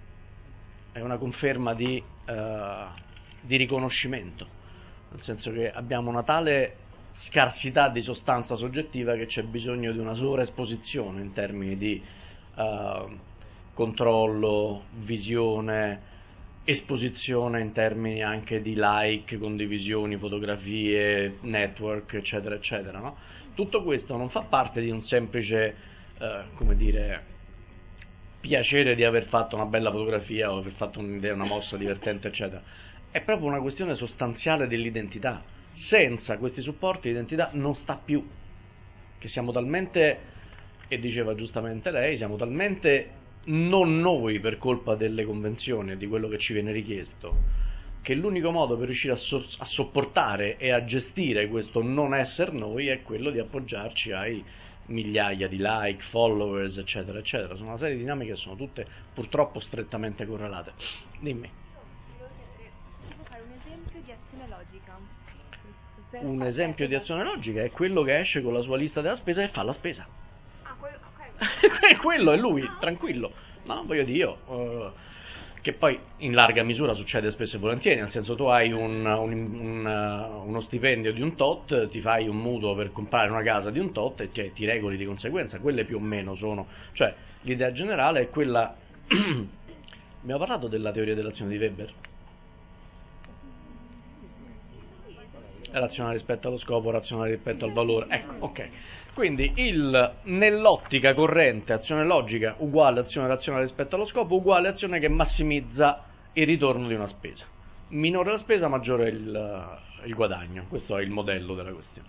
È una conferma di, uh, di riconoscimento, nel senso che abbiamo una tale scarsità di sostanza soggettiva che c'è bisogno di una sovraesposizione in termini di uh, controllo, visione, esposizione in termini anche di like, condivisioni, fotografie, network, eccetera, eccetera. No? Tutto questo non fa parte di un semplice, uh, come dire, piacere di aver fatto una bella fotografia o aver fatto un'idea, una mossa divertente, eccetera. È proprio una questione sostanziale dell'identità. Senza questi supporti l'identità non sta più. Che siamo talmente, e diceva giustamente lei, siamo talmente non noi per colpa delle convenzioni e di quello che ci viene richiesto, che l'unico modo per riuscire a, so- a sopportare e a gestire questo non essere noi è quello di appoggiarci ai migliaia di like, followers, eccetera, eccetera. Sono una serie di dinamiche che sono tutte purtroppo strettamente correlate. Dimmi. Devo fare un esempio di azione logica. Un esempio di azione logica è quello che esce con la sua lista della spesa e fa la spesa. Ah, quello, ok. Quello è lui, tranquillo. No, voglio dire io... Uh, che poi in larga misura succede spesso e volentieri, nel senso tu hai un, un, un, uno stipendio di un tot, ti fai un mutuo per comprare una casa di un tot e ti, ti regoli di conseguenza, quelle più o meno sono, cioè l'idea generale è quella, abbiamo parlato della teoria dell'azione di Weber? È razionale rispetto allo scopo, razionale rispetto al valore, ecco, ok. Quindi il, nell'ottica corrente azione logica uguale azione razionale rispetto allo scopo uguale azione che massimizza il ritorno di una spesa. Minore la spesa, maggiore il, il guadagno. Questo è il modello della questione.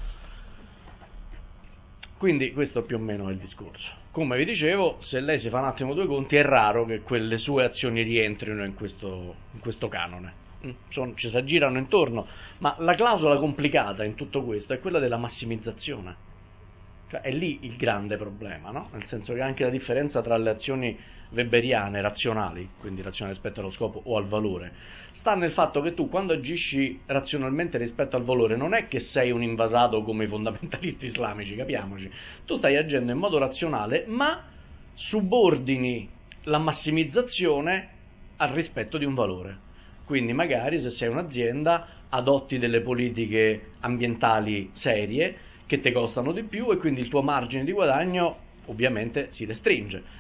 Quindi questo più o meno è il discorso. Come vi dicevo, se lei si fa un attimo due conti, è raro che quelle sue azioni rientrino in questo, in questo canone. Sono, ci si aggirano intorno, ma la clausola complicata in tutto questo è quella della massimizzazione. Cioè, è lì il grande problema, no? Nel senso che anche la differenza tra le azioni weberiane razionali, quindi razionali rispetto allo scopo o al valore, sta nel fatto che tu quando agisci razionalmente rispetto al valore non è che sei un invasato come i fondamentalisti islamici, capiamoci, tu stai agendo in modo razionale ma subordini la massimizzazione al rispetto di un valore. Quindi magari se sei un'azienda adotti delle politiche ambientali serie che ti costano di più e quindi il tuo margine di guadagno ovviamente si restringe.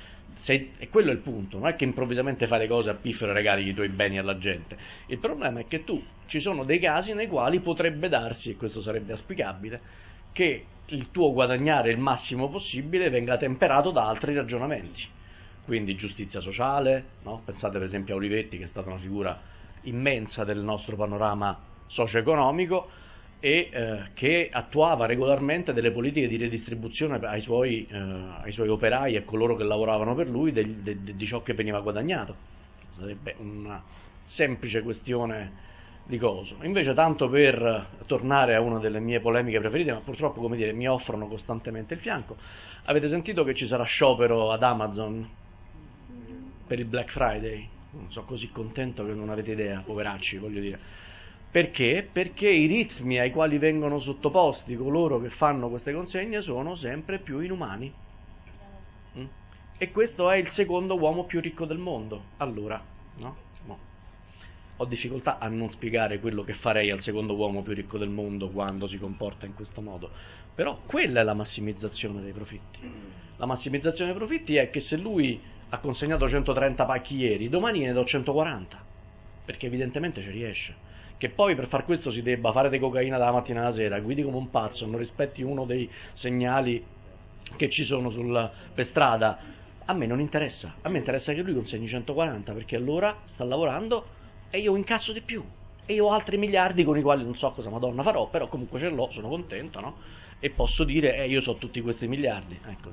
Sei, e quello è il punto, non è che improvvisamente fai le cose a piffero e regali i tuoi beni alla gente. Il problema è che tu, ci sono dei casi nei quali potrebbe darsi, e questo sarebbe auspicabile, che il tuo guadagnare il massimo possibile venga temperato da altri ragionamenti. Quindi giustizia sociale, no? Pensate per esempio a Olivetti, che è stata una figura immensa del nostro panorama socio-economico, e eh, che attuava regolarmente delle politiche di redistribuzione ai suoi, eh, ai suoi operai e coloro che lavoravano per lui de, de, de, di ciò che veniva guadagnato. Sarebbe una semplice questione di coso. Invece, tanto per tornare a una delle mie polemiche preferite, ma purtroppo, come dire, mi offrono costantemente il fianco, avete sentito che ci sarà sciopero ad Amazon per il Black Friday? Non sono così contento che non avete idea, poveracci, voglio dire. Perché? Perché i ritmi ai quali vengono sottoposti coloro che fanno queste consegne sono sempre più inumani. Mm? E questo è il secondo uomo più ricco del mondo. Allora, no? no? Ho difficoltà a non spiegare quello che farei al secondo uomo più ricco del mondo quando si comporta in questo modo. Però quella è la massimizzazione dei profitti. La massimizzazione dei profitti è che se lui ha consegnato centotrenta pacchi ieri, domani ne do centoquaranta, perché evidentemente ci riesce. Che poi per far questo si debba fare di cocaina dalla mattina alla sera, guidi come un pazzo, non rispetti uno dei segnali che ci sono sul, per strada, a me non interessa. A me interessa che lui consegni centoquaranta, perché allora sta lavorando e io incasso di più. E io ho altri miliardi con i quali non so cosa Madonna farò, però comunque ce l'ho, sono contento, no? E posso dire, eh, io so tutti questi miliardi. Ecco.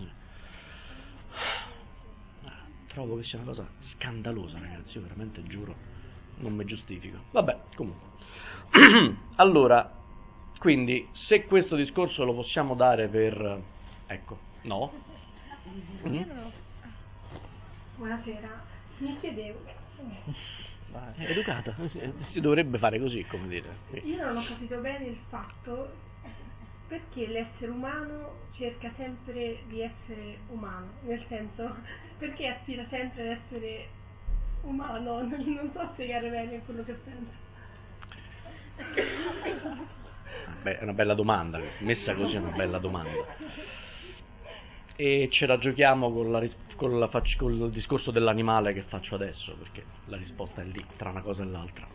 Trovo che sia una cosa scandalosa, ragazzi, io veramente giuro, non mi giustifico. Vabbè, comunque. Allora, quindi, se questo discorso lo possiamo dare per... ecco, no? Mm? Buonasera, mi chiedevo... È educata, si dovrebbe fare così, come dire. Io non ho capito bene il fatto perché l'essere umano cerca sempre di essere umano, nel senso, perché aspira sempre ad essere umano, non so spiegare bene quello che penso. Beh, è una bella domanda, messa così è una bella domanda. E ce la giochiamo con, la, con, la, con il discorso dell'animale che faccio adesso, perché la risposta è lì, tra una cosa e l'altra.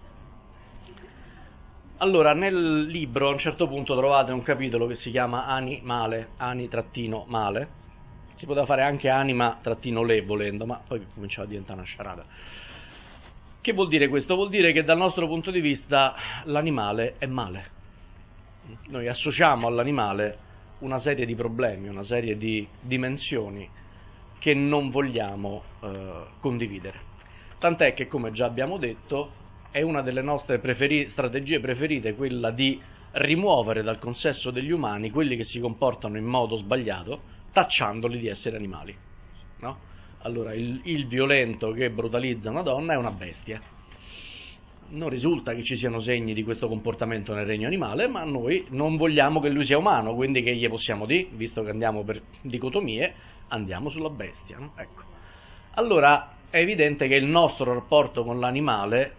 Allora, nel libro a un certo punto trovate un capitolo che si chiama Animale, ani-male. Si poteva fare anche anima-le volendo, ma poi cominciava a diventare una sciarada. Che vuol dire questo? Vuol dire che dal nostro punto di vista l'animale è male. Noi associamo all'animale una serie di problemi, una serie di dimensioni che non vogliamo eh, condividere. Tant'è che, come già abbiamo detto, è una delle nostre preferi- strategie preferite quella di rimuovere dal consesso degli umani quelli che si comportano in modo sbagliato, tacciandoli di essere animali, no? Allora, il, il violento che brutalizza una donna è una bestia. Non risulta che ci siano segni di questo comportamento nel regno animale, ma noi non vogliamo che lui sia umano, quindi che gli possiamo dire, visto che andiamo per dicotomie, andiamo sulla bestia, no? Ecco. Allora, è evidente che il nostro rapporto con l'animale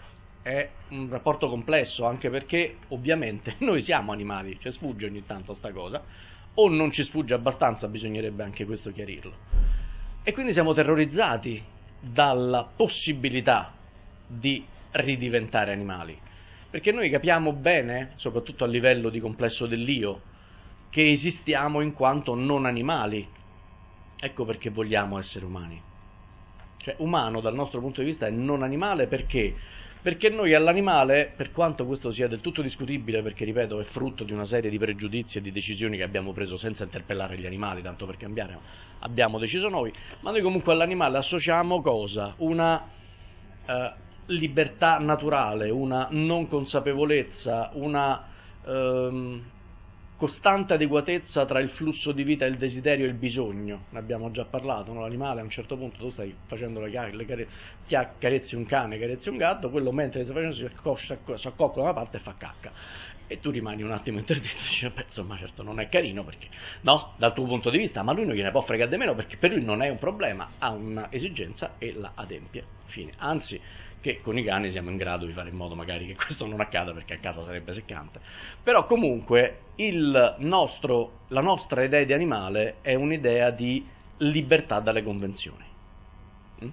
è un rapporto complesso, anche perché ovviamente noi siamo animali, ci sfugge ogni tanto sta cosa, o non ci sfugge abbastanza, bisognerebbe anche questo chiarirlo. E quindi siamo terrorizzati dalla possibilità di ridiventare animali, perché noi capiamo bene, soprattutto a livello di complesso dell'io, che esistiamo in quanto non animali. Ecco perché vogliamo essere umani. Cioè, umano dal nostro punto di vista è non animale, perché? Perché noi all'animale, per quanto questo sia del tutto discutibile, perché ripeto è frutto di una serie di pregiudizi e di decisioni che abbiamo preso senza interpellare gli animali, tanto per cambiare, abbiamo deciso noi, ma noi comunque all'animale associamo cosa? Una eh, libertà naturale, una non consapevolezza, una ehm, costante adeguatezza tra il flusso di vita, il desiderio e il bisogno. Ne abbiamo già parlato, no? L'animale a un certo punto tu stai facendo le, care- le care- carezzi un cane, carezzi un gatto, quello mentre stai facendo si accoccola da una parte e fa cacca, e tu rimani un attimo interdetto e dici, beh, insomma, certo non è carino, perché no, dal tuo punto di vista, ma lui non gliene può fregare di meno, perché per lui non è un problema, ha un'esigenza e la adempie, fine. Anzi, che con i cani siamo in grado di fare in modo magari che questo non accada, perché a casa sarebbe seccante. Però comunque il nostro, la nostra idea di animale è un'idea di libertà dalle convenzioni. Mm?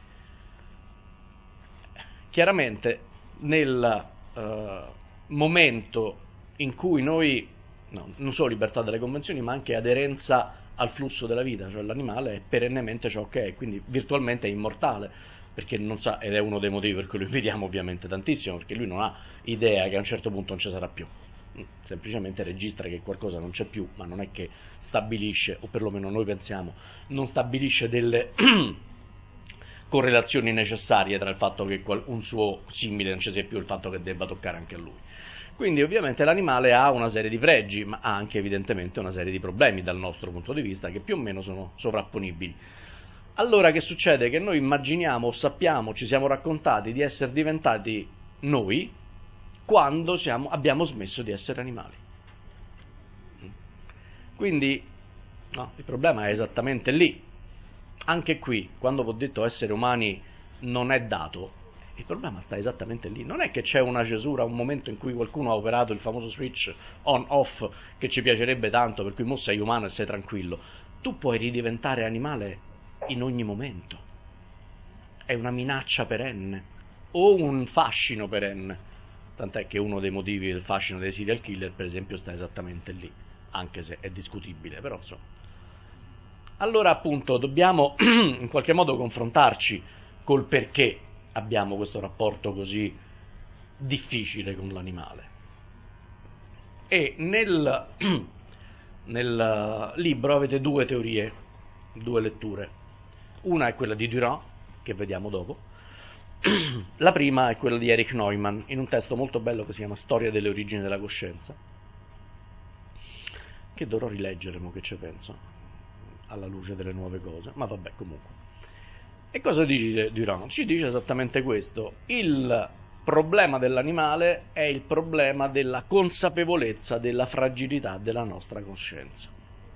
Chiaramente nel uh, momento in cui noi, no, non solo libertà dalle convenzioni, ma anche aderenza al flusso della vita, cioè l'animale è perennemente ciò che è, quindi virtualmente è immortale, perché non sa, ed è uno dei motivi per cui lo invidiamo ovviamente tantissimo, perché lui non ha idea che a un certo punto non ci sarà più, semplicemente registra che qualcosa non c'è più, ma non è che stabilisce, o perlomeno noi pensiamo, non stabilisce delle correlazioni necessarie tra il fatto che un suo simile non ci sia più e il fatto che debba toccare anche a lui. Quindi ovviamente l'animale ha una serie di pregi, ma ha anche evidentemente una serie di problemi dal nostro punto di vista che più o meno sono sovrapponibili. Allora che succede? Che noi immaginiamo, sappiamo, ci siamo raccontati di essere diventati noi quando siamo, abbiamo smesso di essere animali. Quindi no, il problema è esattamente lì. Anche qui, quando vi ho detto essere umani non è dato, il problema sta esattamente lì. Non è che c'è una cesura, un momento in cui qualcuno ha operato il famoso switch on-off che ci piacerebbe tanto, per cui mo sei umano e sei tranquillo. Tu puoi ridiventare animale in ogni momento. È una minaccia perenne o un fascino perenne. Tant'è che uno dei motivi del fascino dei serial killer, per esempio, sta esattamente lì, anche se è discutibile, però insomma. Allora appunto dobbiamo in qualche modo confrontarci col perché abbiamo questo rapporto così difficile con l'animale. E nel, nel libro avete due teorie, due letture. Una è quella di Durand, che vediamo dopo. La prima è quella di Erich Neumann, in un testo molto bello che si chiama Storia delle origini della coscienza, che dovrò rileggere, mo che ci penso, alla luce delle nuove cose, ma vabbè comunque. E cosa dice Durand? Ci dice esattamente questo: il problema dell'animale è il problema della consapevolezza della fragilità della nostra coscienza.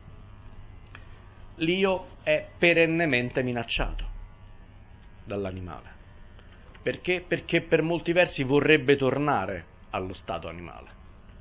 L'io è perennemente minacciato dall'animale. Perché? Perché per molti versi vorrebbe tornare allo stato animale.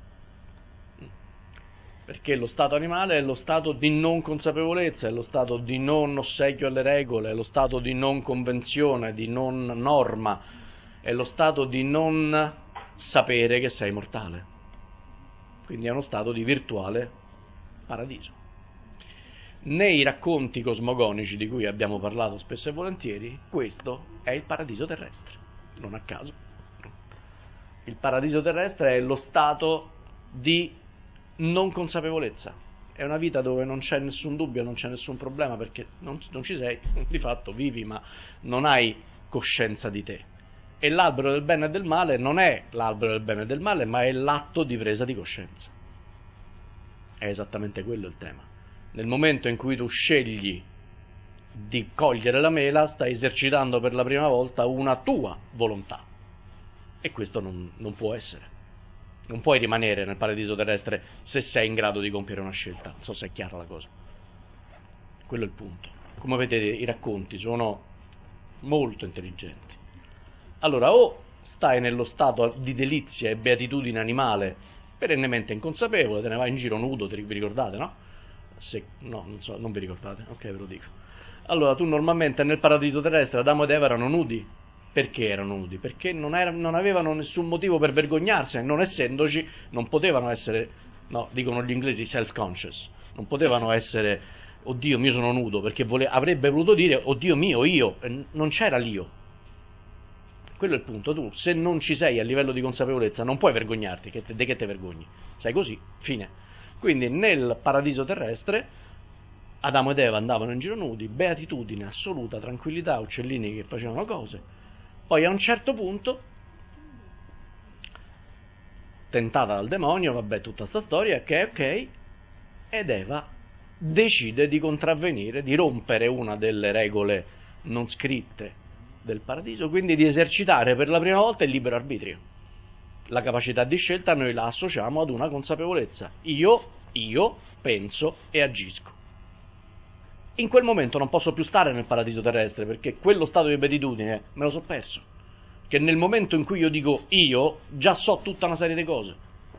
Perché lo stato animale è lo stato di non consapevolezza, è lo stato di non ossequio alle regole, è lo stato di non convenzione, di non norma, è lo stato di non sapere che sei mortale. Quindi è uno stato di virtuale paradiso. Nei racconti cosmogonici di cui abbiamo parlato spesso e volentieri, questo è il paradiso terrestre, non a caso. Il paradiso terrestre è lo stato di non consapevolezza, è una vita dove non c'è nessun dubbio, non c'è nessun problema, perché non, non ci sei, di fatto vivi, ma non hai coscienza di te. E l'albero del bene e del male non è l'albero del bene e del male, ma è l'atto di presa di coscienza. È esattamente quello il tema. Nel momento in cui tu scegli di cogliere la mela, stai esercitando per la prima volta una tua volontà, e questo non, non può essere. Non puoi rimanere nel paradiso terrestre se sei in grado di compiere una scelta. Non so se è chiara la cosa. Quello è il punto. Come vedete, i racconti sono molto intelligenti. Allora, o stai nello stato di delizia e beatitudine animale, perennemente inconsapevole, te ne vai in giro nudo, te vi ricordate, no? Se, no, non so, non vi ricordate? Ok, ve lo dico. Allora, tu normalmente nel paradiso terrestre Adamo ed Eva erano nudi. Perché erano nudi? Perché non, era, non avevano nessun motivo per vergognarsi, non essendoci, non potevano essere, no, dicono gli inglesi self-conscious, non potevano essere, oddio mio sono nudo, perché vole, avrebbe voluto dire, oddio mio, io, non c'era l'io. Quello è il punto, tu se non ci sei a livello di consapevolezza non puoi vergognarti, che te, di che te vergogni? Sei così, fine. Quindi nel paradiso terrestre Adamo ed Eva andavano in giro nudi, beatitudine assoluta, tranquillità, uccellini che facevano cose. Poi a un certo punto, tentata dal demonio, vabbè, tutta sta storia, ok, ok, ed Eva decide di contravvenire, di rompere una delle regole non scritte del paradiso, quindi di esercitare per la prima volta il libero arbitrio. La capacità di scelta noi la associamo ad una consapevolezza. Io, io penso e agisco. In quel momento non posso più stare nel paradiso terrestre, perché quello stato di beatitudine me lo so perso. Che nel momento in cui io dico io, già so tutta una serie di cose.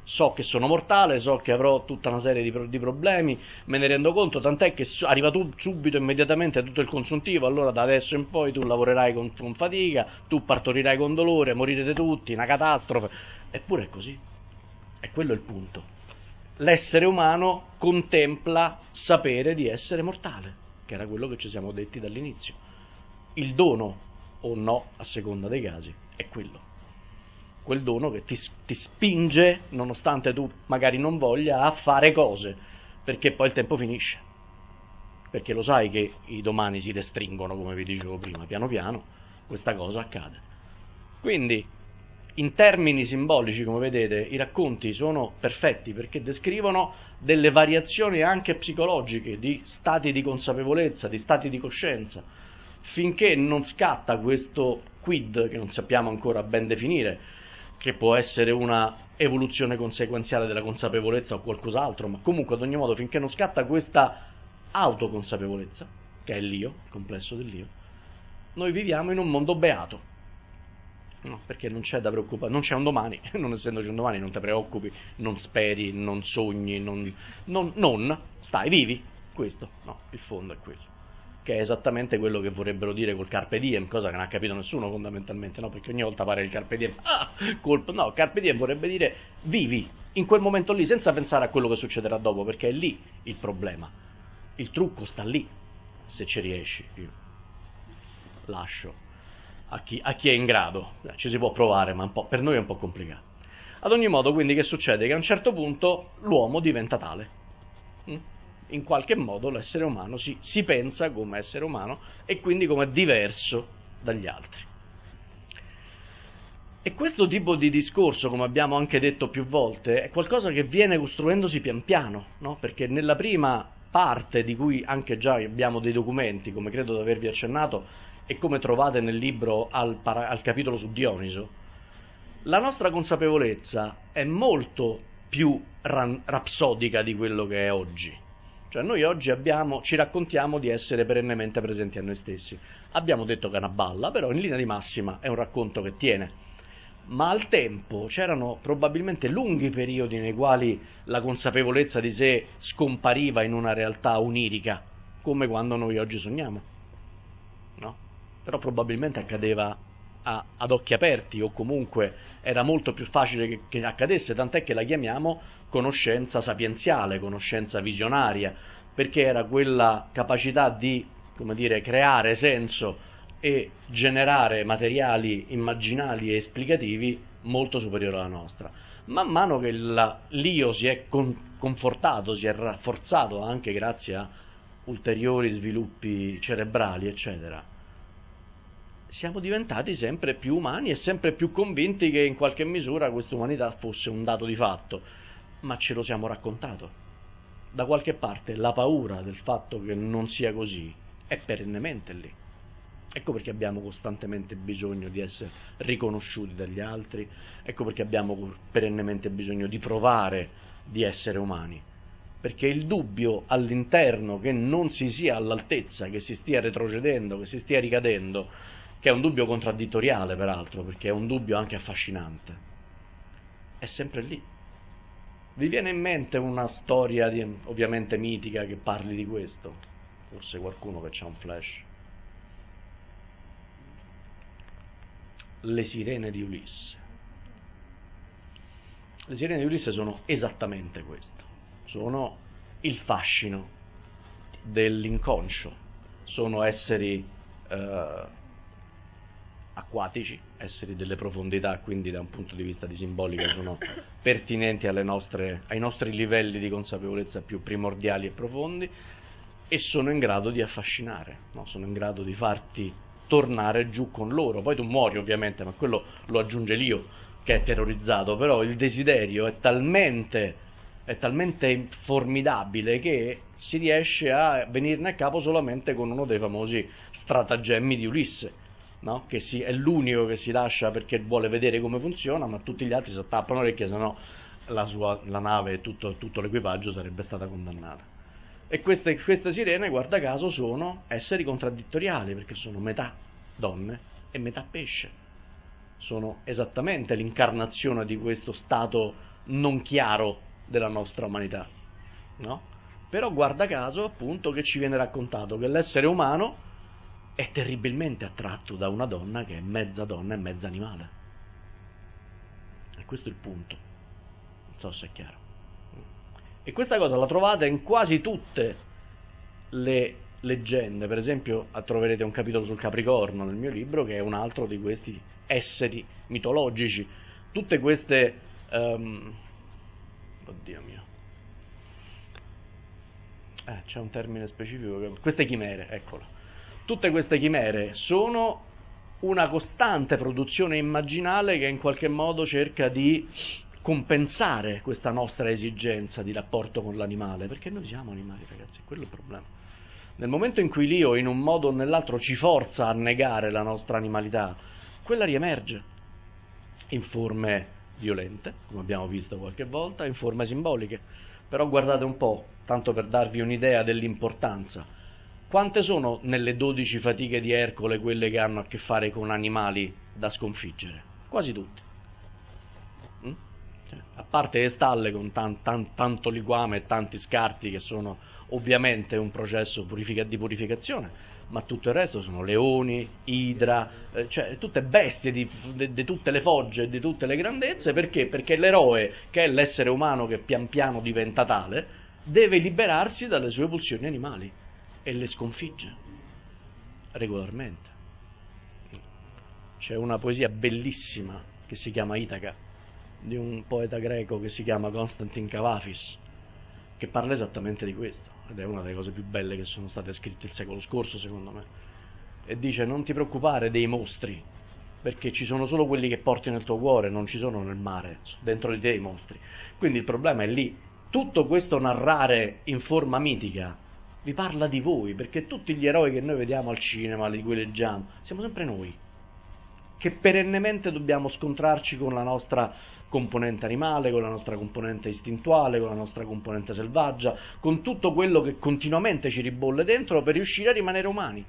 so che sono mortale, so che avrò tutta una serie di, pro- di problemi, me ne rendo conto, tant'è che su- arriva tu subito, immediatamente, tutto il consuntivo, allora da adesso in poi tu lavorerai con, con fatica, tu partorirai con dolore, morirete tutti, una catastrofe. Eppure è così, e quello è il punto. L'essere umano contempla sapere di essere mortale, che era quello che ci siamo detti dall'inizio. Il dono, o no, a seconda dei casi, è quello. Quel dono che ti, ti spinge, nonostante tu magari non voglia, a fare cose, perché poi il tempo finisce. Perché lo sai che i domani si restringono, come vi dicevo prima, piano piano questa cosa accade. Quindi, in termini simbolici, come vedete, i racconti sono perfetti perché descrivono delle variazioni anche psicologiche, di stati di consapevolezza, di stati di coscienza, finché non scatta questo quid, che non sappiamo ancora ben definire, che può essere una evoluzione conseguenziale della consapevolezza o qualcos'altro, ma comunque ad ogni modo finché non scatta questa autoconsapevolezza, che è l'io, il complesso dell'io, noi viviamo in un mondo beato, no? Perché non c'è da preoccupare, non c'è un domani, non essendoci un domani non ti preoccupi, non speri, non sogni, non, non, non stai vivi, questo, no, il fondo è quello, che è esattamente quello che vorrebbero dire col carpe diem, cosa che non ha capito nessuno fondamentalmente, no? Perché ogni volta pare il carpe diem, ah, colpo, no, carpe diem vorrebbe dire vivi in quel momento lì senza pensare a quello che succederà dopo, perché è lì il problema, il trucco sta lì, se ci riesci. Io lascio a chi, a chi è in grado, eh, ci si può provare, ma un po', per noi è un po' complicato. Ad ogni modo, quindi, che succede? Che a un certo punto l'uomo diventa tale. Mm? In qualche modo l'essere umano si, si pensa come essere umano e quindi come diverso dagli altri. E questo tipo di discorso, come abbiamo anche detto più volte, è qualcosa che viene costruendosi pian piano, no? Perché nella prima parte, di cui anche già abbiamo dei documenti, come credo di avervi accennato, e come trovate nel libro al, para- al capitolo su Dioniso, la nostra consapevolezza è molto più ran- rapsodica di quello che è oggi. Cioè noi oggi abbiamo, ci raccontiamo di essere perennemente presenti a noi stessi. Abbiamo detto che è una balla, però in linea di massima è un racconto che tiene. Ma al tempo c'erano probabilmente lunghi periodi nei quali la consapevolezza di sé scompariva in una realtà onirica, come quando noi oggi sogniamo, no? Però probabilmente accadeva a, ad occhi aperti, o comunque era molto più facile che, che accadesse, tant'è che la chiamiamo conoscenza sapienziale, conoscenza visionaria, perché era quella capacità di, come dire, creare senso e generare materiali immaginali e esplicativi molto superiore alla nostra. Man mano che la, l'io si è con, confortato, si è rafforzato anche grazie a ulteriori sviluppi cerebrali, eccetera, siamo diventati sempre più umani e sempre più convinti che in qualche misura questa umanità fosse un dato di fatto, ma ce lo siamo raccontato. Da qualche parte la paura del fatto che non sia così è perennemente lì. Ecco perché abbiamo costantemente bisogno di essere riconosciuti dagli altri, ecco perché abbiamo perennemente bisogno di provare di essere umani, perché il dubbio all'interno che non si sia all'altezza, che si stia retrocedendo, che si stia ricadendo, che è un dubbio contraddittoriale peraltro, perché è un dubbio anche affascinante, è sempre lì. Vi viene in mente una storia di, ovviamente mitica, che parli di questo? Forse qualcuno che c'ha un flash. Le sirene di Ulisse. Le sirene di Ulisse sono esattamente questo, sono il fascino dell'inconscio, sono esseri eh, acquatici, esseri delle profondità, quindi da un punto di vista di simbolica sono pertinenti alle nostre, ai nostri livelli di consapevolezza più primordiali e profondi, e sono in grado di affascinare, no? Sono in grado di farti tornare giù con loro. Poi tu muori ovviamente, ma quello lo aggiunge l'io che è terrorizzato, però il desiderio è talmente, è talmente formidabile che si riesce a venirne a capo solamente con uno dei famosi stratagemmi di Ulisse, no? Che si, è l'unico che si lascia perché vuole vedere come funziona, ma tutti gli altri si attappano perché sennò la, sua, la nave e tutto, tutto l'equipaggio sarebbe stata condannata. E queste, queste sirene, guarda caso, sono esseri contraddittoriali, perché sono metà donne e metà pesce. Sono esattamente l'incarnazione di questo stato non chiaro della nostra umanità, no? Però guarda caso appunto che ci viene raccontato che l'essere umano è terribilmente attratto da una donna che è mezza donna e mezza animale. E questo è il punto, non so se è chiaro. E questa cosa la trovate in quasi tutte le leggende. Per esempio troverete un capitolo sul Capricorno nel mio libro, che è un altro di questi esseri mitologici. Tutte queste um, oddio mio eh, c'è un termine specifico che... queste chimere, eccolo. Tutte queste chimere sono una costante produzione immaginale che in qualche modo cerca di compensare questa nostra esigenza di rapporto con l'animale, perché noi siamo animali, ragazzi, quello è il problema. Nel momento in cui l'io in un modo o nell'altro ci forza a negare la nostra animalità, quella riemerge in forme violente, come abbiamo visto qualche volta, in forme simboliche. Però guardate un po', tanto per darvi un'idea dell'importanza, quante sono nelle dodici fatiche di Ercole quelle che hanno a che fare con animali da sconfiggere? Quasi tutte. Mm? Cioè, a parte le stalle con tan, tan, tanto liquame e tanti scarti che sono ovviamente un processo purifica, di purificazione, ma tutto il resto sono leoni, idra, eh, cioè tutte bestie di, di, di tutte le fogge e di tutte le grandezze. Perché? Perché l'eroe, che è l'essere umano che pian piano diventa tale, deve liberarsi dalle sue pulsioni animali e le sconfigge regolarmente. C'è una poesia bellissima che si chiama Itaca, di un poeta greco che si chiama Konstantin Kavafis, che parla esattamente di questo, ed è una delle cose più belle che sono state scritte il secolo scorso, secondo me. E dice: non ti preoccupare dei mostri, perché ci sono solo quelli che porti nel tuo cuore, non ci sono nel mare, dentro di te i mostri. Quindi il problema è lì. Tutto questo narrare in forma mitica vi parla di voi, perché tutti gli eroi che noi vediamo al cinema, di cui leggiamo, siamo sempre noi, che perennemente dobbiamo scontrarci con la nostra componente animale, con la nostra componente istintuale, con la nostra componente selvaggia, con tutto quello che continuamente ci ribolle dentro per riuscire a rimanere umani.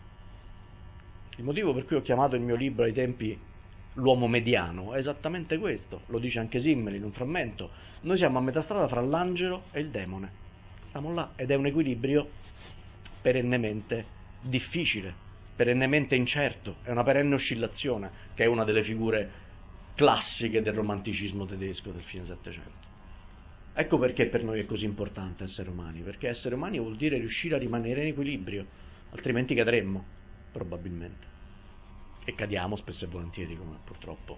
Il motivo per cui ho chiamato il mio libro ai tempi L'uomo mediano è esattamente questo, lo dice anche Simmel in un frammento. Noi siamo a metà strada fra l'angelo e il demone, stiamo là, ed è un equilibrio perennemente difficile, perennemente incerto, è una perenne oscillazione, che è una delle figure classiche del romanticismo tedesco del fine Settecento. Ecco perché per noi è così importante essere umani, perché essere umani vuol dire riuscire a rimanere in equilibrio, altrimenti cadremmo, probabilmente. E cadiamo spesso e volentieri, come purtroppo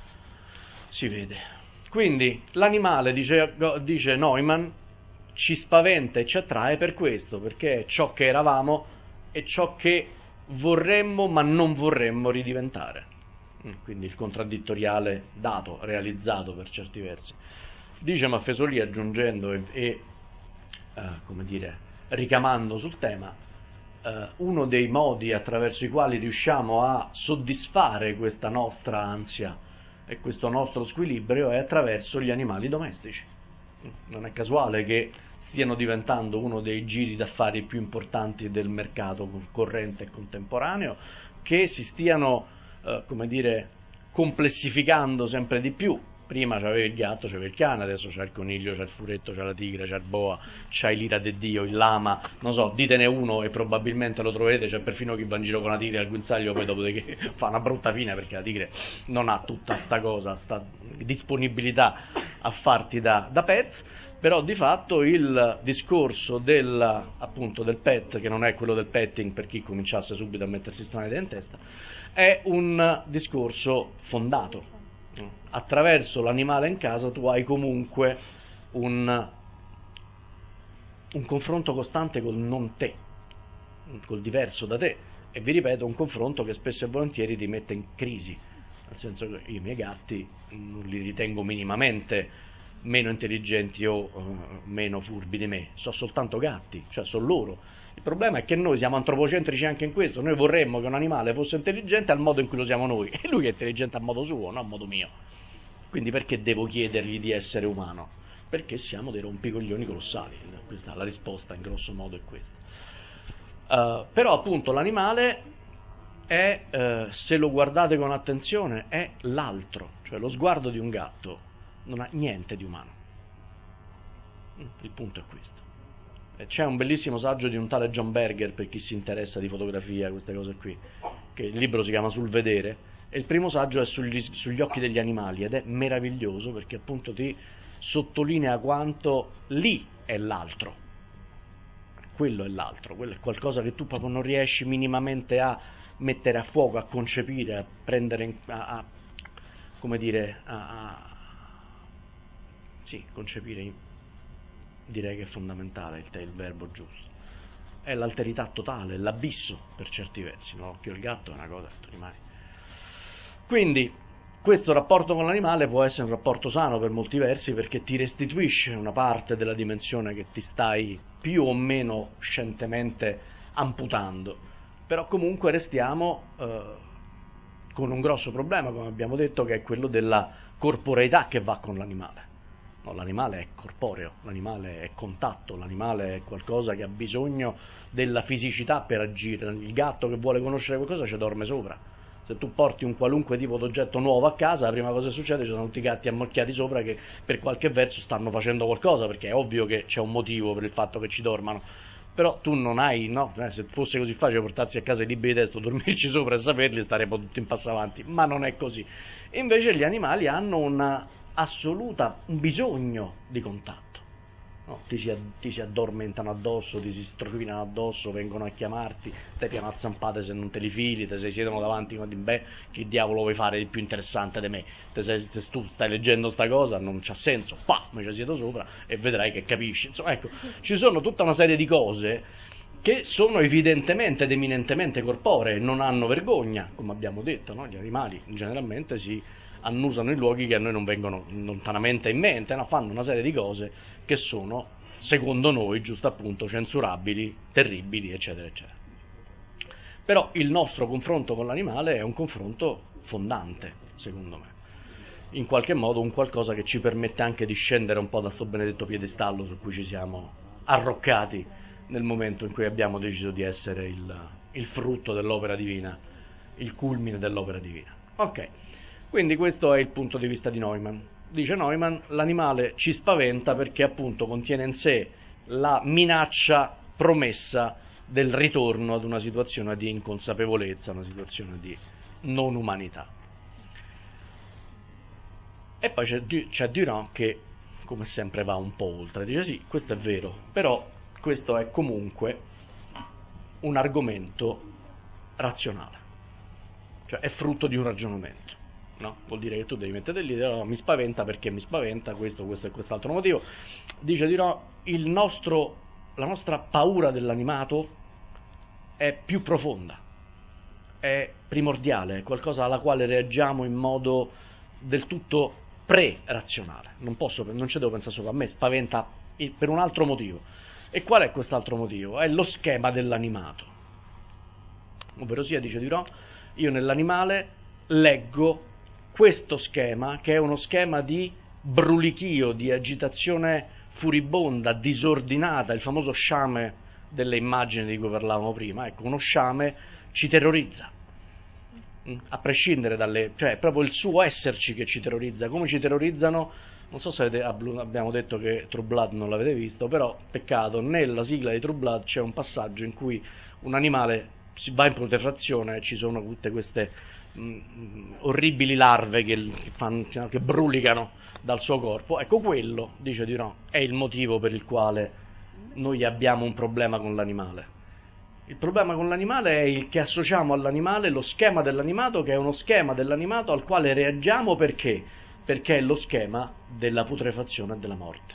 si vede. Quindi l'animale, dice, dice Neumann, ci spaventa e ci attrae per questo, perché è ciò che eravamo e ciò che vorremmo ma non vorremmo ridiventare. Quindi il contraddittoriale dato, realizzato per certi versi. Dice Maffesoli, aggiungendo e, e eh, come dire, ricamando sul tema, eh, uno dei modi attraverso i quali riusciamo a soddisfare questa nostra ansia e questo nostro squilibrio è attraverso gli animali domestici. Non è casuale che stiano diventando uno dei giri d'affari più importanti del mercato corrente e contemporaneo, che si stiano Uh, come dire, complessificando sempre di più. Prima c'avevi il gatto, c'avevi il cane, adesso c'è il coniglio, c'è il furetto, c'è la tigre, c'è il boa, c'è l'ira de Dio, il lama, non so, ditene uno e probabilmente lo troverete. C'è perfino chi va in giro con la tigre al guinzaglio, poi dopodiché fa una brutta fine, perché la tigre non ha tutta sta cosa, sta disponibilità a farti da, da pet. Però di fatto il discorso del, appunto, del pet, che non è quello del petting per chi cominciasse subito a mettersi strane idee in testa, è un discorso fondato. Attraverso l'animale in casa tu hai comunque un, un confronto costante col non te, col diverso da te, e vi ripeto, un confronto che spesso e volentieri ti mette in crisi, nel senso che io i miei gatti non li ritengo minimamente meno intelligenti o uh, meno furbi di me, sono soltanto gatti, cioè sono loro. Il problema è che noi siamo antropocentrici anche in questo, noi vorremmo che un animale fosse intelligente al modo in cui lo siamo noi, e lui è intelligente a modo suo, non a modo mio. Quindi perché devo chiedergli di essere umano? Perché siamo dei rompicoglioni colossali. Questa, la risposta in grosso modo è questa. Uh, però appunto l'animale è, uh, se lo guardate con attenzione, è l'altro, cioè lo sguardo di un gatto non ha niente di umano. Il punto è questo. C'è un bellissimo saggio di un tale John Berger, per chi si interessa di fotografia, queste cose qui, che il libro si chiama Sul vedere, e il primo saggio è sugli, sugli occhi degli animali, ed è meraviglioso perché appunto ti sottolinea quanto lì è l'altro, quello è l'altro, quello è qualcosa che tu proprio non riesci minimamente a mettere a fuoco, a concepire, a prendere, in, a, a come dire, a, a sì, concepire. Direi che è fondamentale il, il verbo giusto. È l'alterità totale, l'abisso per certi versi, no? L'occhio del gatto è una cosa che tu rimani. Quindi questo rapporto con l'animale può essere un rapporto sano per molti versi, perché ti restituisce una parte della dimensione che ti stai più o meno scientemente amputando, però comunque restiamo eh, con un grosso problema, come abbiamo detto, che è quello della corporeità che va con l'animale. No, l'animale è corporeo, l'animale è contatto, l'animale è qualcosa che ha bisogno della fisicità per agire. Il gatto che vuole conoscere qualcosa ci dorme sopra. Se tu porti un qualunque tipo d'oggetto nuovo a casa, la prima cosa che succede, ci sono tutti i gatti ammocchiati sopra che per qualche verso stanno facendo qualcosa, perché è ovvio che c'è un motivo per il fatto che ci dormano. Però tu non hai, no, eh, se fosse così facile portarsi a casa i libri di testo, dormirci sopra e saperli, staremmo tutti in passo avanti, ma non è così. Invece gli animali hanno una assoluta un bisogno di contatto, no? ti, si, ti si addormentano addosso, ti si strofinano addosso, vengono a chiamarti, te piano a zampate se non te li fili, te si siedono davanti e dicono beh, che diavolo vuoi fare di più interessante di me, te sei, se tu stai leggendo sta cosa non c'ha senso, pa, mi ci siedo sopra e vedrai che capisci. Insomma, ecco, ci sono tutta una serie di cose che sono evidentemente ed eminentemente corporee, non hanno vergogna, come abbiamo detto, no? Gli animali generalmente si annusano in luoghi che a noi non vengono lontanamente in mente, no? Fanno una serie di cose che sono, secondo noi, giusto appunto, censurabili, terribili, eccetera, eccetera. Però il nostro confronto con l'animale è un confronto fondante, secondo me. In qualche modo un qualcosa che ci permette anche di scendere un po' da sto benedetto piedistallo su cui ci siamo arroccati nel momento in cui abbiamo deciso di essere il, il frutto dell'opera divina, il culmine dell'opera divina. Ok. Quindi questo è il punto di vista di Neumann. Dice Neumann, l'animale ci spaventa perché appunto contiene in sé la minaccia promessa del ritorno ad una situazione di inconsapevolezza, una situazione di non umanità. E poi c'è, c'è Durand che, come sempre, va un po' oltre. Dice sì, questo è vero, però questo è comunque un argomento razionale, cioè è frutto di un ragionamento. No? Vuol dire che tu devi mettere lì, no, mi spaventa perché mi spaventa questo, questo e quest'altro motivo. Dice di no, il nostro, la nostra paura dell'animato è più profonda, è primordiale, è qualcosa alla quale reagiamo in modo del tutto pre-razionale. Non posso, non ci devo pensare solo a me, spaventa per un altro motivo. E qual è quest'altro motivo? È lo schema dell'animato. Ovvero sia, dice di no, io nell'animale leggo questo schema, che è uno schema di brulichio, di agitazione furibonda, disordinata, il famoso sciame delle immagini di cui parlavamo prima. Ecco, uno sciame ci terrorizza, a prescindere dalle, cioè è proprio il suo esserci che ci terrorizza. Come ci terrorizzano, non so se avete, abbiamo detto che True Blood non l'avete visto, però peccato, nella sigla di True Blood c'è un passaggio in cui un animale si va in putrefazione e ci sono tutte queste mh, orribili larve che, che, fanno, che brulicano dal suo corpo. Ecco, quello, dice di no, è il motivo per il quale noi abbiamo un problema con l'animale. Il problema con l'animale è il che associamo all'animale lo schema dell'animato, che è uno schema dell'animato al quale reagiamo perché? Perché è lo schema della putrefazione e della morte.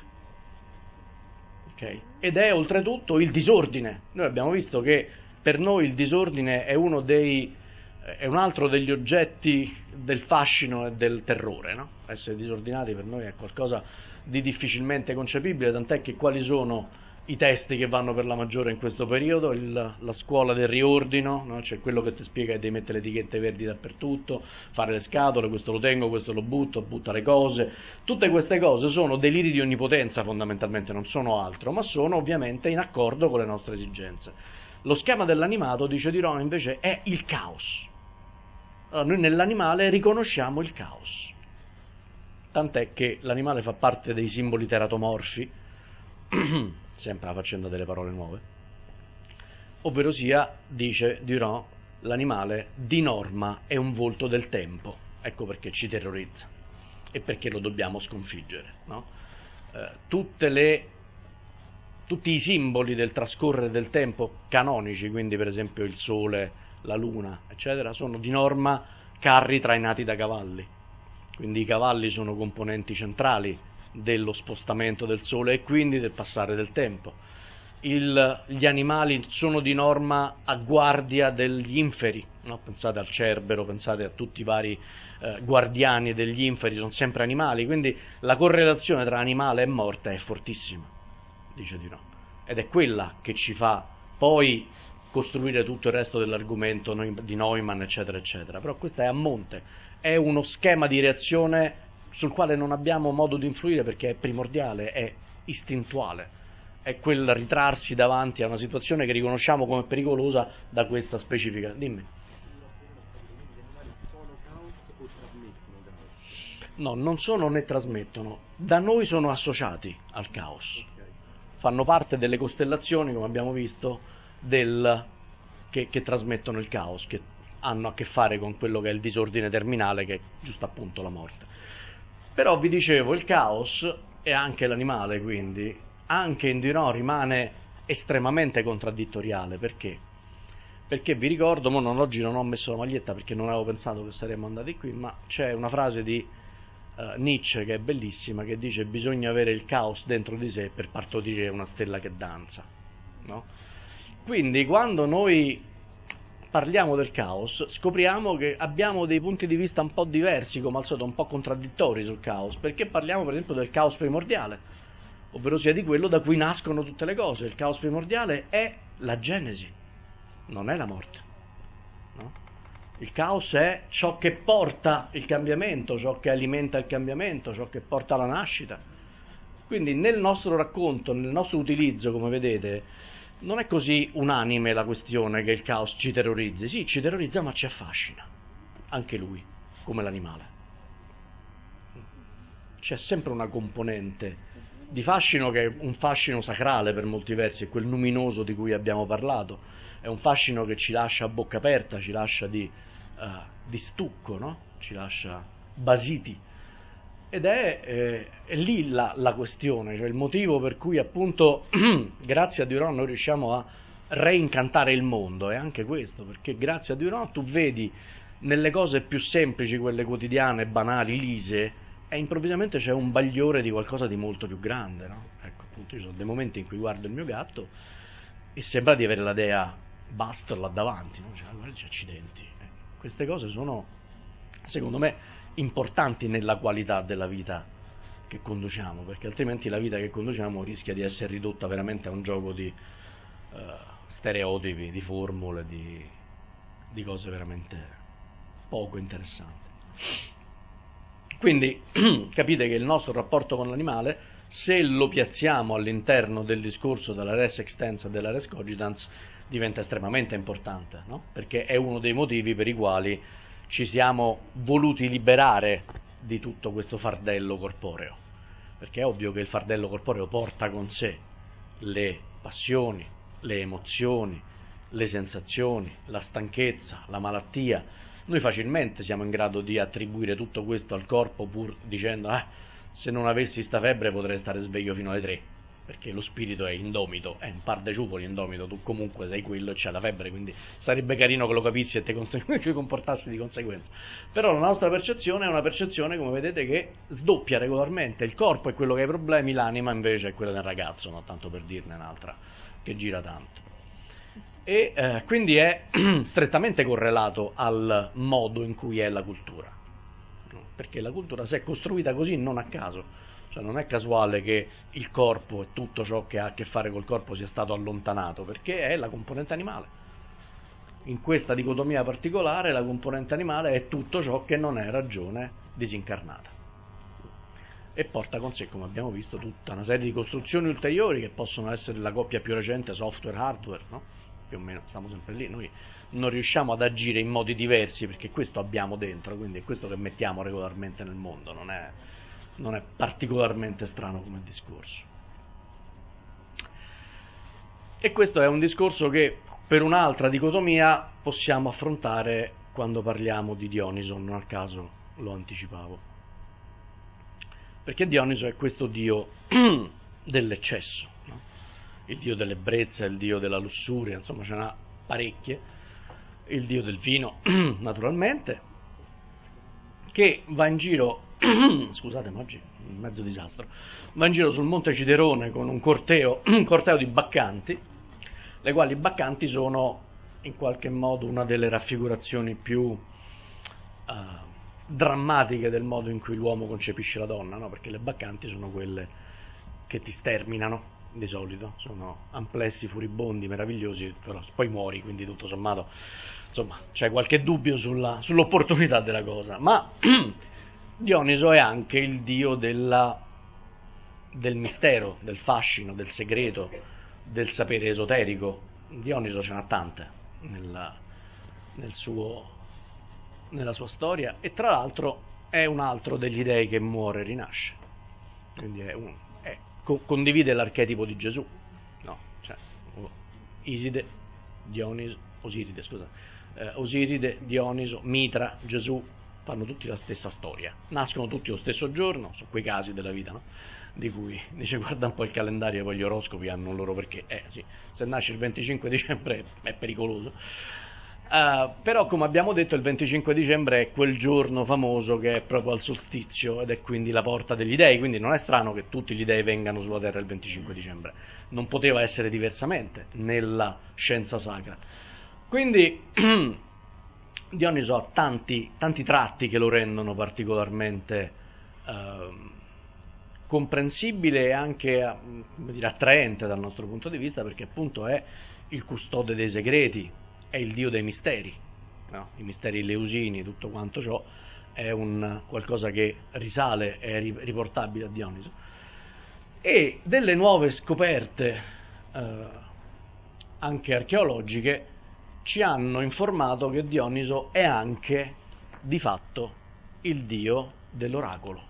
Okay? Ed è oltretutto il disordine. Noi abbiamo visto che per noi il disordine è uno dei è un altro degli oggetti del fascino e del terrore, no? Essere disordinati per noi è qualcosa di difficilmente concepibile, tant'è che quali sono i testi che vanno per la maggiore in questo periodo? Il, la scuola del riordino, no? C'è quello che ti spiega che devi mettere le etichette verdi dappertutto, fare le scatole, questo lo tengo, questo lo butto, butta le cose. Tutte queste cose sono deliri di onnipotenza fondamentalmente, non sono altro, ma sono ovviamente in accordo con le nostre esigenze. Lo schema dell'animato, dice Di Roma, invece è il caos. Allora, noi nell'animale riconosciamo il caos. tant'è che l'animale fa parte dei simboli teratomorfi, sempre la faccenda delle parole nuove, ovvero sia, dice Durand, l'animale di norma è un volto del tempo, ecco perché ci terrorizza e perché lo dobbiamo sconfiggere, no? eh, tutte le, tutti i simboli del trascorrere del tempo canonici, quindi per esempio il sole, la luna, eccetera, sono di norma carri trainati da cavalli, quindi i cavalli sono componenti centrali dello spostamento del sole e quindi del passare del tempo. Il, gli animali sono di norma a guardia degli inferi, no? Pensate al cerbero, pensate a tutti i vari eh, guardiani degli inferi, sono sempre animali, quindi la correlazione tra animale e morte è fortissima, dice di no, ed è quella che ci fa poi costruire tutto il resto dell'argomento di Neumann, eccetera, eccetera. Però questa è a monte, è uno schema di reazione sul quale non abbiamo modo di influire perché è primordiale, è istintuale. È quel ritrarsi davanti a una situazione che riconosciamo come pericolosa da questa specifica. Dimmi. No, non sono né trasmettono. Da noi sono associati al caos. Fanno parte delle costellazioni, come abbiamo visto, del, che, che trasmettono il caos, che hanno a che fare con quello che è il disordine terminale, che è giusto appunto la morte. Però vi dicevo, il caos e anche l'animale, quindi, anche in Durand rimane estremamente contraddittoriale. Perché? Perché vi ricordo, mo non, oggi non ho messo la maglietta perché non avevo pensato che saremmo andati qui, ma c'è una frase di uh, Nietzsche che è bellissima, che dice: bisogna avere il caos dentro di sé per partorire una stella che danza, no? Quindi quando noi parliamo del caos scopriamo che abbiamo dei punti di vista un po' diversi, come al solito un po' contraddittori sul caos, perché parliamo per esempio del caos primordiale, ovvero sia di quello da cui nascono tutte le cose. Il caos primordiale è la genesi, non è la morte, no? Il caos è ciò che porta il cambiamento, ciò che alimenta il cambiamento, ciò che porta alla nascita. Quindi nel nostro racconto, nel nostro utilizzo, come vedete, non è così unanime la questione che il caos ci terrorizzi. Sì, ci terrorizza, ma ci affascina, anche lui, come l'animale. C'è sempre una componente di fascino che è un fascino sacrale per molti versi, è quel luminoso di cui abbiamo parlato, è un fascino che ci lascia a bocca aperta, ci lascia di, uh, di stucco, no? Ci lascia basiti, ed è, eh, è lì la, la questione, cioè il motivo per cui appunto grazie a Durand noi riusciamo a reincantare il mondo, è anche questo, perché grazie a Durand tu vedi nelle cose più semplici, quelle quotidiane, banali, lise, e improvvisamente c'è un bagliore di qualcosa di molto più grande, no? Ecco, appunto, io sono dei momenti in cui guardo il mio gatto e sembra di avere la dea Buster là davanti, no? Cioè, guarda, c'è accidenti. Eh, queste cose sono, secondo me, importanti nella qualità della vita che conduciamo, perché altrimenti la vita che conduciamo rischia di essere ridotta veramente a un gioco di uh, stereotipi, di formule, di, di cose veramente poco interessanti. Quindi capite che il nostro rapporto con l'animale, se lo piazziamo all'interno del discorso della res extensa e della res cogitans, diventa estremamente importante, no? Perché è uno dei motivi per i quali ci siamo voluti liberare di tutto questo fardello corporeo, perché è ovvio che il fardello corporeo porta con sé le passioni, le emozioni, le sensazioni, la stanchezza, la malattia. Noi facilmente siamo in grado di attribuire tutto questo al corpo pur dicendo eh, se non avessi sta febbre potrei stare sveglio fino alle tre, perché lo spirito è indomito, è un par de ciupoli indomito, tu comunque sei quello e c'hai la febbre, quindi sarebbe carino che lo capissi e te ti comportassi di conseguenza. Però la nostra percezione è una percezione, come vedete, che sdoppia regolarmente. Il corpo è quello che ha i problemi, l'anima invece è quella del ragazzo, no? Tanto per dirne un'altra che gira tanto. E eh, quindi è strettamente correlato al modo in cui è la cultura, no? Perché la cultura si è costruita così non a caso, cioè non è casuale che il corpo e tutto ciò che ha a che fare col corpo sia stato allontanato, perché è la componente animale. In questa dicotomia particolare la componente animale è tutto ciò che non è ragione disincarnata e porta con sé, come abbiamo visto, tutta una serie di costruzioni ulteriori che possono essere la coppia più recente software-hardware, no? Più o meno stiamo sempre lì. Noi non riusciamo ad agire in modi diversi perché questo abbiamo dentro, quindi è questo che mettiamo regolarmente nel mondo, non è non è particolarmente strano come discorso. E questo è un discorso che per un'altra dicotomia possiamo affrontare quando parliamo di Dioniso, non a caso lo anticipavo. Perché Dioniso è questo dio dell'eccesso, no? Il dio dell'ebbrezza, il dio della lussuria, insomma ce n'ha parecchie, il dio del vino naturalmente, che va in giro, scusatemi oggi un mezzo disastro, va in giro sul Monte Ciderone con un corteo, un corteo di baccanti, le quali baccanti sono in qualche modo una delle raffigurazioni più uh, drammatiche del modo in cui l'uomo concepisce la donna, no? Perché le baccanti sono quelle che ti sterminano di solito, sono amplessi furibondi meravigliosi, però poi muori, quindi tutto sommato insomma c'è qualche dubbio sulla, sull'opportunità della cosa. Ma Dioniso è anche il dio della, del mistero, del fascino, del segreto, del sapere esoterico. Dioniso ce n'ha tante nella, nel suo, nella sua storia, e tra l'altro è un altro degli dei che muore e rinasce, quindi è un, è, co- condivide l'archetipo di Gesù, no? Cioè, Iside, Dioniso, Osiride, scusa, eh, Osiride, Dioniso, Mitra, Gesù fanno tutti la stessa storia, nascono tutti lo stesso giorno, su quei casi della vita, no? Di cui dice guarda un po' il calendario e poi gli oroscopi hanno un loro perché, eh sì, se nasce il venticinque dicembre è pericoloso, uh, però come abbiamo detto il venticinque dicembre è quel giorno famoso che è proprio al solstizio ed è quindi la porta degli dei, quindi non è strano che tutti gli dei vengano sulla terra il venticinque dicembre, non poteva essere diversamente nella scienza sacra. Quindi Dioniso ha tanti, tanti tratti che lo rendono particolarmente uh, comprensibile e anche, come dire, attraente dal nostro punto di vista, perché appunto è il custode dei segreti, è il dio dei misteri, no? I misteri eleusini, tutto quanto ciò è un qualcosa che risale, è riportabile a Dioniso. E delle nuove scoperte eh, anche archeologiche ci hanno informato che Dioniso è anche di fatto il dio dell'oracolo.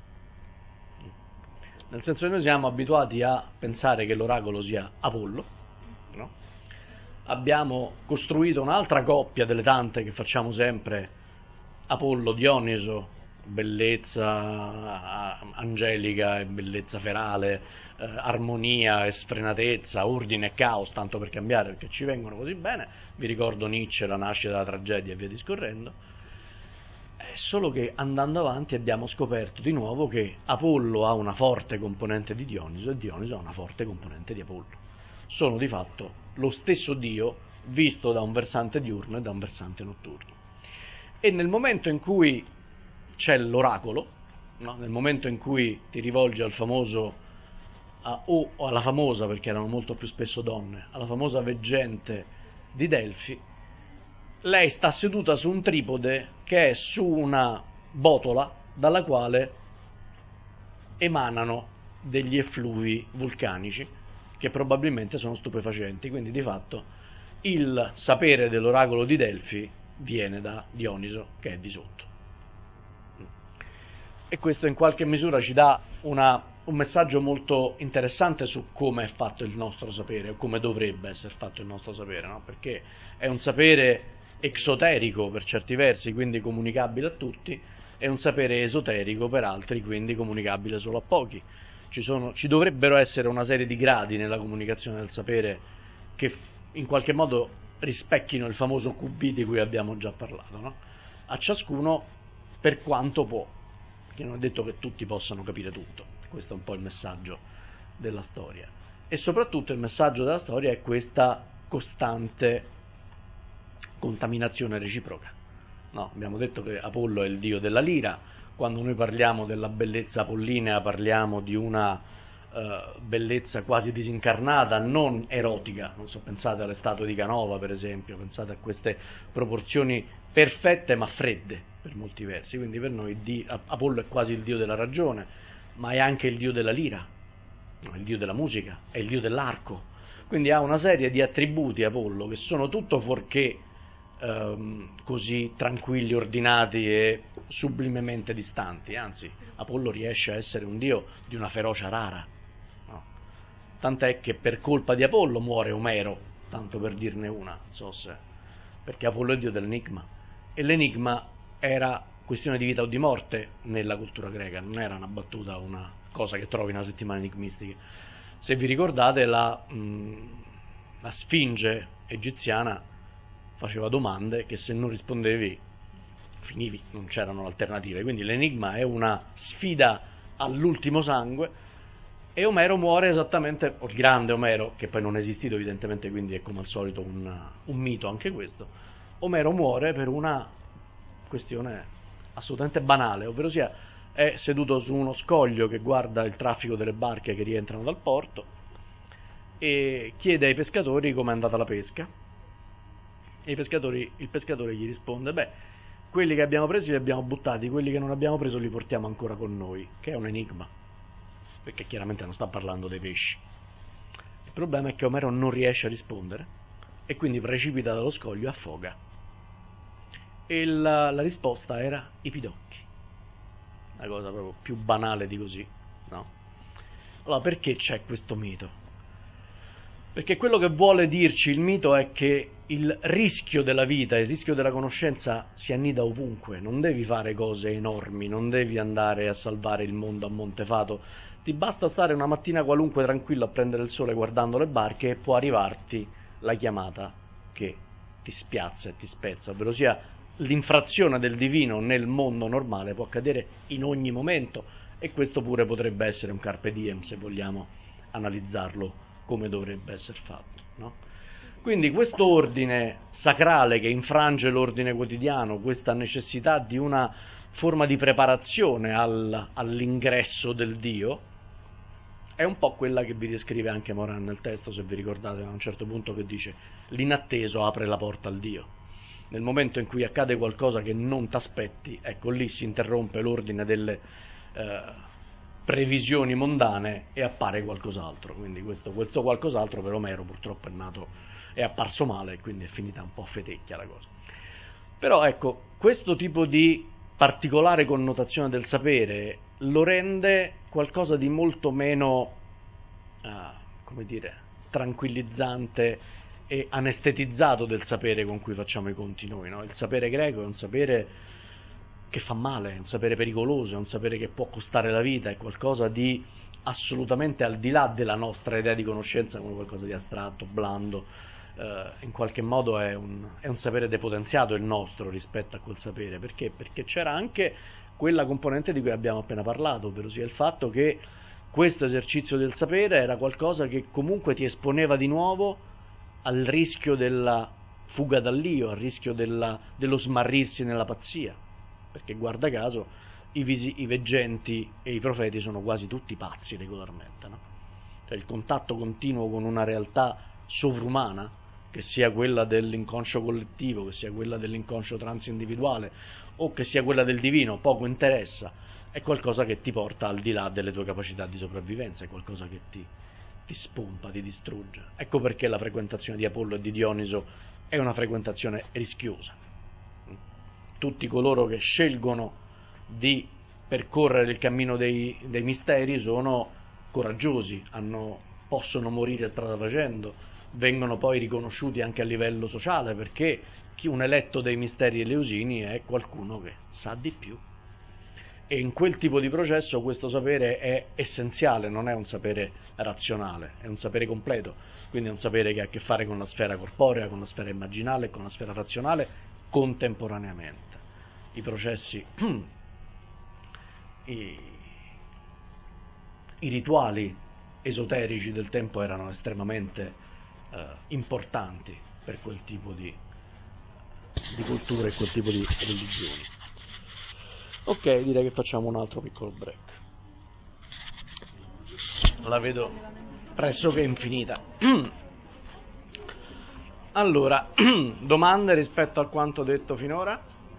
Nel senso che noi siamo abituati a pensare che l'oracolo sia Apollo, no? Abbiamo costruito un'altra coppia delle tante che facciamo sempre, Apollo-Dioniso, bellezza angelica e bellezza ferale, eh, armonia e sfrenatezza, ordine e caos, tanto per cambiare, perché ci vengono così bene. Vi ricordo Nietzsche, la nascita della tragedia e via discorrendo. Solo che andando avanti abbiamo scoperto di nuovo che Apollo ha una forte componente di Dioniso e Dioniso ha una forte componente di Apollo. Sono di fatto lo stesso dio visto da un versante diurno e da un versante notturno. E nel momento in cui c'è l'oracolo, no? Nel momento in cui ti rivolgi al famoso a, o alla famosa, perché erano molto più spesso donne, alla famosa veggente di Delfi, lei sta seduta su un tripode che è su una botola dalla quale emanano degli effluvi vulcanici che probabilmente sono stupefacenti, quindi di fatto il sapere dell'oracolo di Delfi viene da Dioniso che è di sotto. E questo in qualche misura ci dà una, un messaggio molto interessante su come è fatto il nostro sapere, o come dovrebbe essere fatto il nostro sapere, no? Perché è un sapere exoterico per certi versi, quindi comunicabile a tutti, e un sapere esoterico per altri, quindi comunicabile solo a pochi. Ci, sono, ci dovrebbero essere una serie di gradi nella comunicazione del sapere che in qualche modo rispecchino il famoso Q B di cui abbiamo già parlato, no? A ciascuno per quanto può, perché non è detto che tutti possano capire tutto. Questo è un po' il messaggio della storia, e soprattutto il messaggio della storia è questa costante contaminazione reciproca, no? Abbiamo detto che Apollo è il dio della lira. Quando noi parliamo della bellezza apollinea parliamo di una uh, bellezza quasi disincarnata, non erotica. Non so, pensate alle statue di Canova per esempio, pensate a queste proporzioni perfette ma fredde per molti versi. Quindi per noi di, Apollo è quasi il dio della ragione, ma è anche il dio della lira, no? Il dio della musica, è il dio dell'arco. Quindi ha una serie di attributi Apollo che sono tutto fuorché ehm, così tranquilli, ordinati e sublimemente distanti, anzi Apollo riesce a essere un dio di una ferocia rara, no? Tant'è che per colpa di Apollo muore Omero, tanto per dirne una, non so se, perché Apollo è dio dell'enigma, e l'enigma era questione di vita o di morte nella cultura greca, non era una battuta, una cosa che trovi in una settimana enigmistica. Se vi ricordate, la, mh, la Sfinge egiziana faceva domande che se non rispondevi finivi, non c'erano alternative, quindi l'enigma è una sfida all'ultimo sangue, e Omero muore esattamente, o il grande Omero, che poi non è esistito evidentemente, quindi è come al solito un, un mito anche questo. Omero muore per una questione assolutamente banale, ovvero sia è seduto su uno scoglio che guarda il traffico delle barche che rientrano dal porto e chiede ai pescatori com'è andata la pesca, e i pescatori, il pescatore gli risponde: beh, quelli che abbiamo presi li abbiamo buttati, quelli che non abbiamo preso li portiamo ancora con noi, che è un enigma, perché chiaramente non sta parlando dei pesci. Il problema è che Omero non riesce a rispondere e quindi precipita dallo scoglio e affoga. E la, la risposta era i pidocchi, una cosa proprio più banale di così, no? Allora, perché c'è questo mito? Perché quello che vuole dirci il mito è che il rischio della vita, il rischio della conoscenza si annida ovunque, non devi fare cose enormi, non devi andare a salvare il mondo a Montefato, ti basta stare una mattina qualunque tranquillo a prendere il sole guardando le barche e può arrivarti la chiamata che ti spiazza e ti spezza, ovvero sia l'infrazione del divino nel mondo normale può accadere in ogni momento, e questo pure potrebbe essere un carpe diem, se vogliamo analizzarlo come dovrebbe essere fatto, no? Quindi questo ordine sacrale che infrange l'ordine quotidiano, questa necessità di una forma di preparazione al, all'ingresso del Dio, è un po' quella che vi descrive anche Moran nel testo, se vi ricordate, a un certo punto, che dice: l'inatteso apre la porta al Dio. Nel momento in cui accade qualcosa che non t'aspetti, ecco, lì si interrompe l'ordine delle eh, previsioni mondane e appare qualcos'altro. Quindi questo, questo qualcos'altro per Omero purtroppo è nato, è apparso male, e quindi è finita un po' fetecchia la cosa. Però ecco, questo tipo di particolare connotazione del sapere lo rende qualcosa di molto meno, uh, come dire, tranquillizzante e anestetizzato del sapere con cui facciamo i conti noi, no? Il sapere greco è un sapere che fa male, è un sapere pericoloso, è un sapere che può costare la vita, è qualcosa di assolutamente al di là della nostra idea di conoscenza, come qualcosa di astratto, blando. Uh, in qualche modo è un, è un sapere depotenziato il nostro rispetto a quel sapere. Perché? Perché c'era anche quella componente di cui abbiamo appena parlato, ovvero sia il fatto che questo esercizio del sapere era qualcosa che comunque ti esponeva di nuovo al rischio della fuga dall'io, al rischio della, dello smarrirsi nella pazzia, perché guarda caso i, visi, i veggenti e i profeti sono quasi tutti pazzi regolarmente, no? Cioè il contatto continuo con una realtà sovrumana, che sia quella dell'inconscio collettivo, che sia quella dell'inconscio transindividuale o che sia quella del divino, poco interessa, è qualcosa che ti porta al di là delle tue capacità di sopravvivenza, è qualcosa che ti, ti spompa, ti distrugge. Ecco perché la frequentazione di Apollo e di Dioniso è una frequentazione rischiosa. Tutti coloro che scelgono di percorrere il cammino dei, dei misteri sono coraggiosi, hanno, possono morire strada facendo, vengono poi riconosciuti anche a livello sociale, perché chi un eletto dei misteri eleusini è qualcuno che sa di più, e in quel tipo di processo questo sapere è essenziale, non è un sapere razionale, è un sapere completo, quindi è un sapere che ha a che fare con la sfera corporea, con la sfera immaginale e con la sfera razionale contemporaneamente. I processi, i, i rituali esoterici del tempo erano estremamente Uh, importanti per quel tipo di, di cultura e quel tipo di religioni. Ok, direi che facciamo un altro piccolo break. La vedo pressoché infinita. Allora, domande rispetto a quanto detto finora?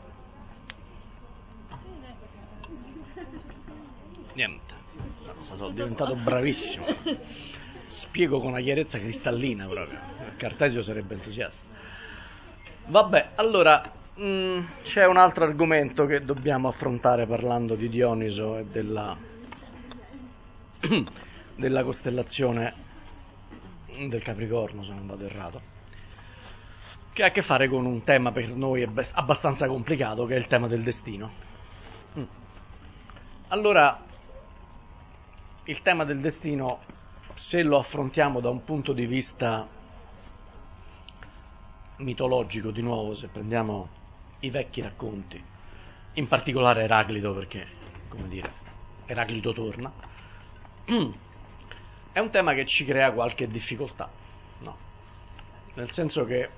Niente. Sono diventato bravissimo. Spiego con una chiarezza cristallina proprio. Cartesio sarebbe entusiasta. Vabbè, allora mh, c'è un altro argomento che dobbiamo affrontare parlando di Dioniso e della, della costellazione del Capricorno, se non vado errato, che ha a che fare con un tema per noi abbastanza complicato, che è il tema del destino. Mm. Allora, il tema del destino, se lo affrontiamo da un punto di vista mitologico, di nuovo, se prendiamo i vecchi racconti, in particolare Eraclito, perché, come dire, Eraclito torna, è un tema che ci crea qualche difficoltà, no? Nel senso che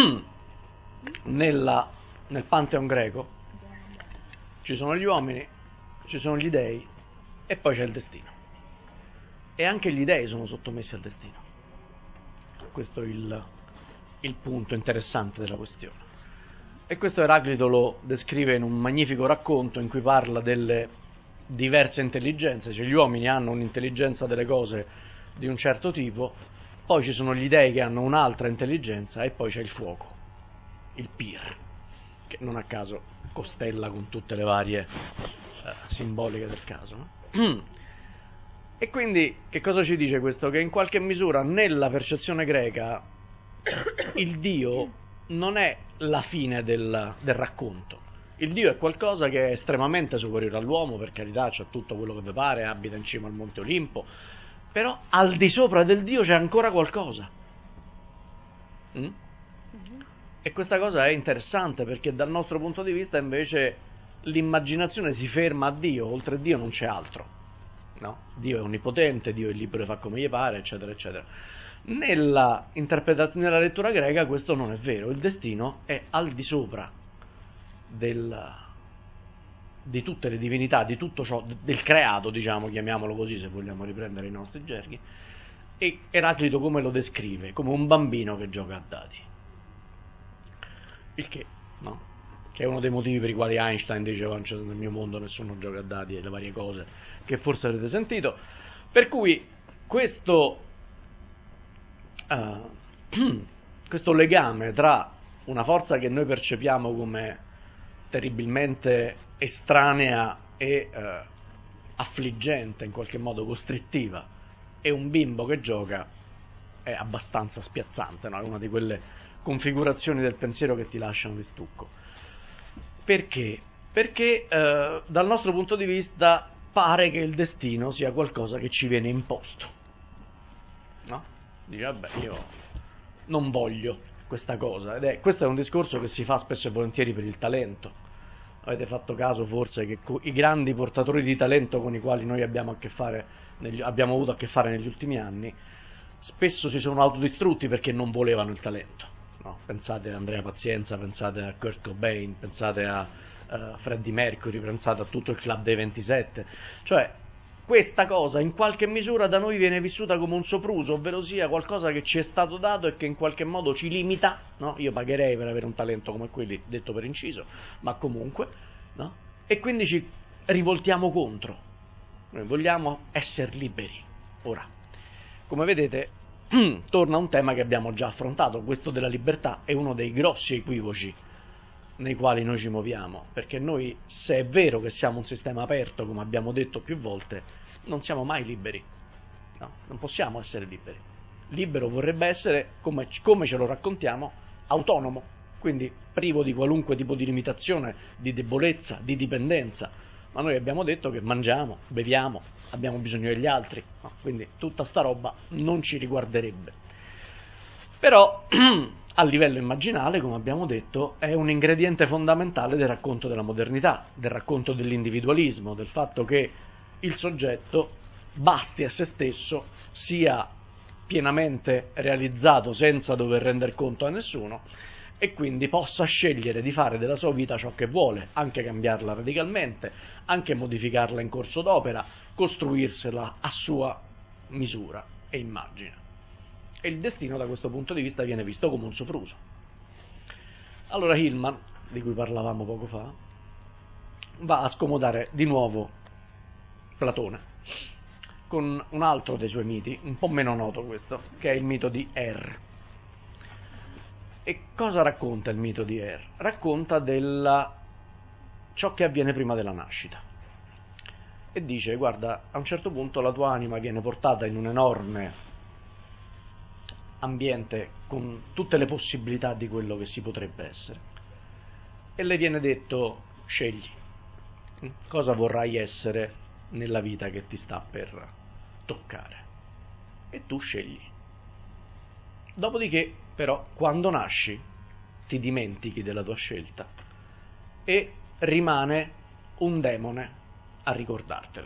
nella, nel Pantheon greco ci sono gli uomini, ci sono gli dei e poi c'è il destino. E anche gli dei sono sottomessi al destino. Questo è il, il punto interessante della questione. E questo Eraclito lo descrive in un magnifico racconto in cui parla delle diverse intelligenze, cioè gli uomini hanno un'intelligenza delle cose di un certo tipo, poi ci sono gli dei che hanno un'altra intelligenza e poi c'è il fuoco, il Pir, che non a caso costella con tutte le varie eh, simboliche del caso, no? E quindi che cosa ci dice questo? Che in qualche misura nella percezione greca il Dio non è la fine del, del racconto. Il Dio è qualcosa che è estremamente superiore all'uomo, per carità, c'ha tutto quello che vi pare, abita in cima al Monte Olimpo, però al di sopra del Dio c'è ancora qualcosa. Mm? Mm-hmm. E questa cosa è interessante perché dal nostro punto di vista invece l'immaginazione si ferma a Dio, oltre a Dio non c'è altro. No? Dio è onnipotente, Dio è libero e fa come gli pare, eccetera, eccetera. Nella interpretazione della lettura greca questo non è vero, il destino è al di sopra del, di tutte le divinità, di tutto ciò, del creato, diciamo, chiamiamolo così se vogliamo riprendere i nostri gerghi, e Eraclito come lo descrive? Come un bambino che gioca a dadi. Il che, no? Che è uno dei motivi per i quali Einstein diceva nel mio mondo nessuno gioca a dadi e le varie cose che forse avete sentito, per cui questo uh, questo legame tra una forza che noi percepiamo come terribilmente estranea e uh, affliggente, in qualche modo costrittiva, e un bimbo che gioca è abbastanza spiazzante, no? È una di quelle configurazioni del pensiero che ti lasciano di stucco. Perché? Perché uh, dal nostro punto di vista pare che il destino sia qualcosa che ci viene imposto, no? Dice, vabbè, io non voglio questa cosa, ed è, questo è un discorso che si fa spesso e volentieri per il talento. Avete fatto caso forse che i grandi portatori di talento con i quali noi abbiamo a che fare, negli, abbiamo avuto a che fare negli ultimi anni, spesso si sono autodistrutti perché non volevano il talento, no? Pensate a Andrea Pazienza, pensate a Kurt Cobain, pensate a Uh, Freddie Mercury, pensate a tutto il club dei ventisette, cioè questa cosa in qualche misura da noi viene vissuta come un sopruso, ovvero sia qualcosa che ci è stato dato e che in qualche modo ci limita, no? Io pagherei per avere un talento come quelli, detto per inciso, ma comunque, no? E quindi ci rivoltiamo contro, noi vogliamo essere liberi. Ora, come vedete, torna un tema che abbiamo già affrontato, questo della libertà è uno dei grossi equivoci nei quali noi ci muoviamo, perché noi, se è vero che siamo un sistema aperto, come abbiamo detto più volte, non siamo mai liberi, no? Non possiamo essere liberi. Libero vorrebbe essere, come, come ce lo raccontiamo, autonomo, quindi privo di qualunque tipo di limitazione, di debolezza, di dipendenza, ma noi abbiamo detto che mangiamo, beviamo, abbiamo bisogno degli altri, no? Quindi tutta sta roba non ci riguarderebbe. Però a livello immaginale, come abbiamo detto, è un ingrediente fondamentale del racconto della modernità, del racconto dell'individualismo, del fatto che il soggetto basti a se stesso, sia pienamente realizzato senza dover render conto a nessuno e quindi possa scegliere di fare della sua vita ciò che vuole, anche cambiarla radicalmente, anche modificarla in corso d'opera, costruirsela a sua misura e immagine. E il destino da questo punto di vista viene visto come un sopruso. Allora Hillman, di cui parlavamo poco fa, va a scomodare di nuovo Platone con un altro dei suoi miti, un po' meno noto questo, che è il mito di Er. E cosa racconta il mito di Er? Racconta della, ciò che avviene prima della nascita. E dice, guarda, a un certo punto la tua anima viene portata in un enorme ambiente con tutte le possibilità di quello che si potrebbe essere. E le viene detto, scegli, cosa vorrai essere nella vita che ti sta per toccare. E tu scegli. Dopodiché, però, quando nasci, ti dimentichi della tua scelta e rimane un demone a ricordartelo.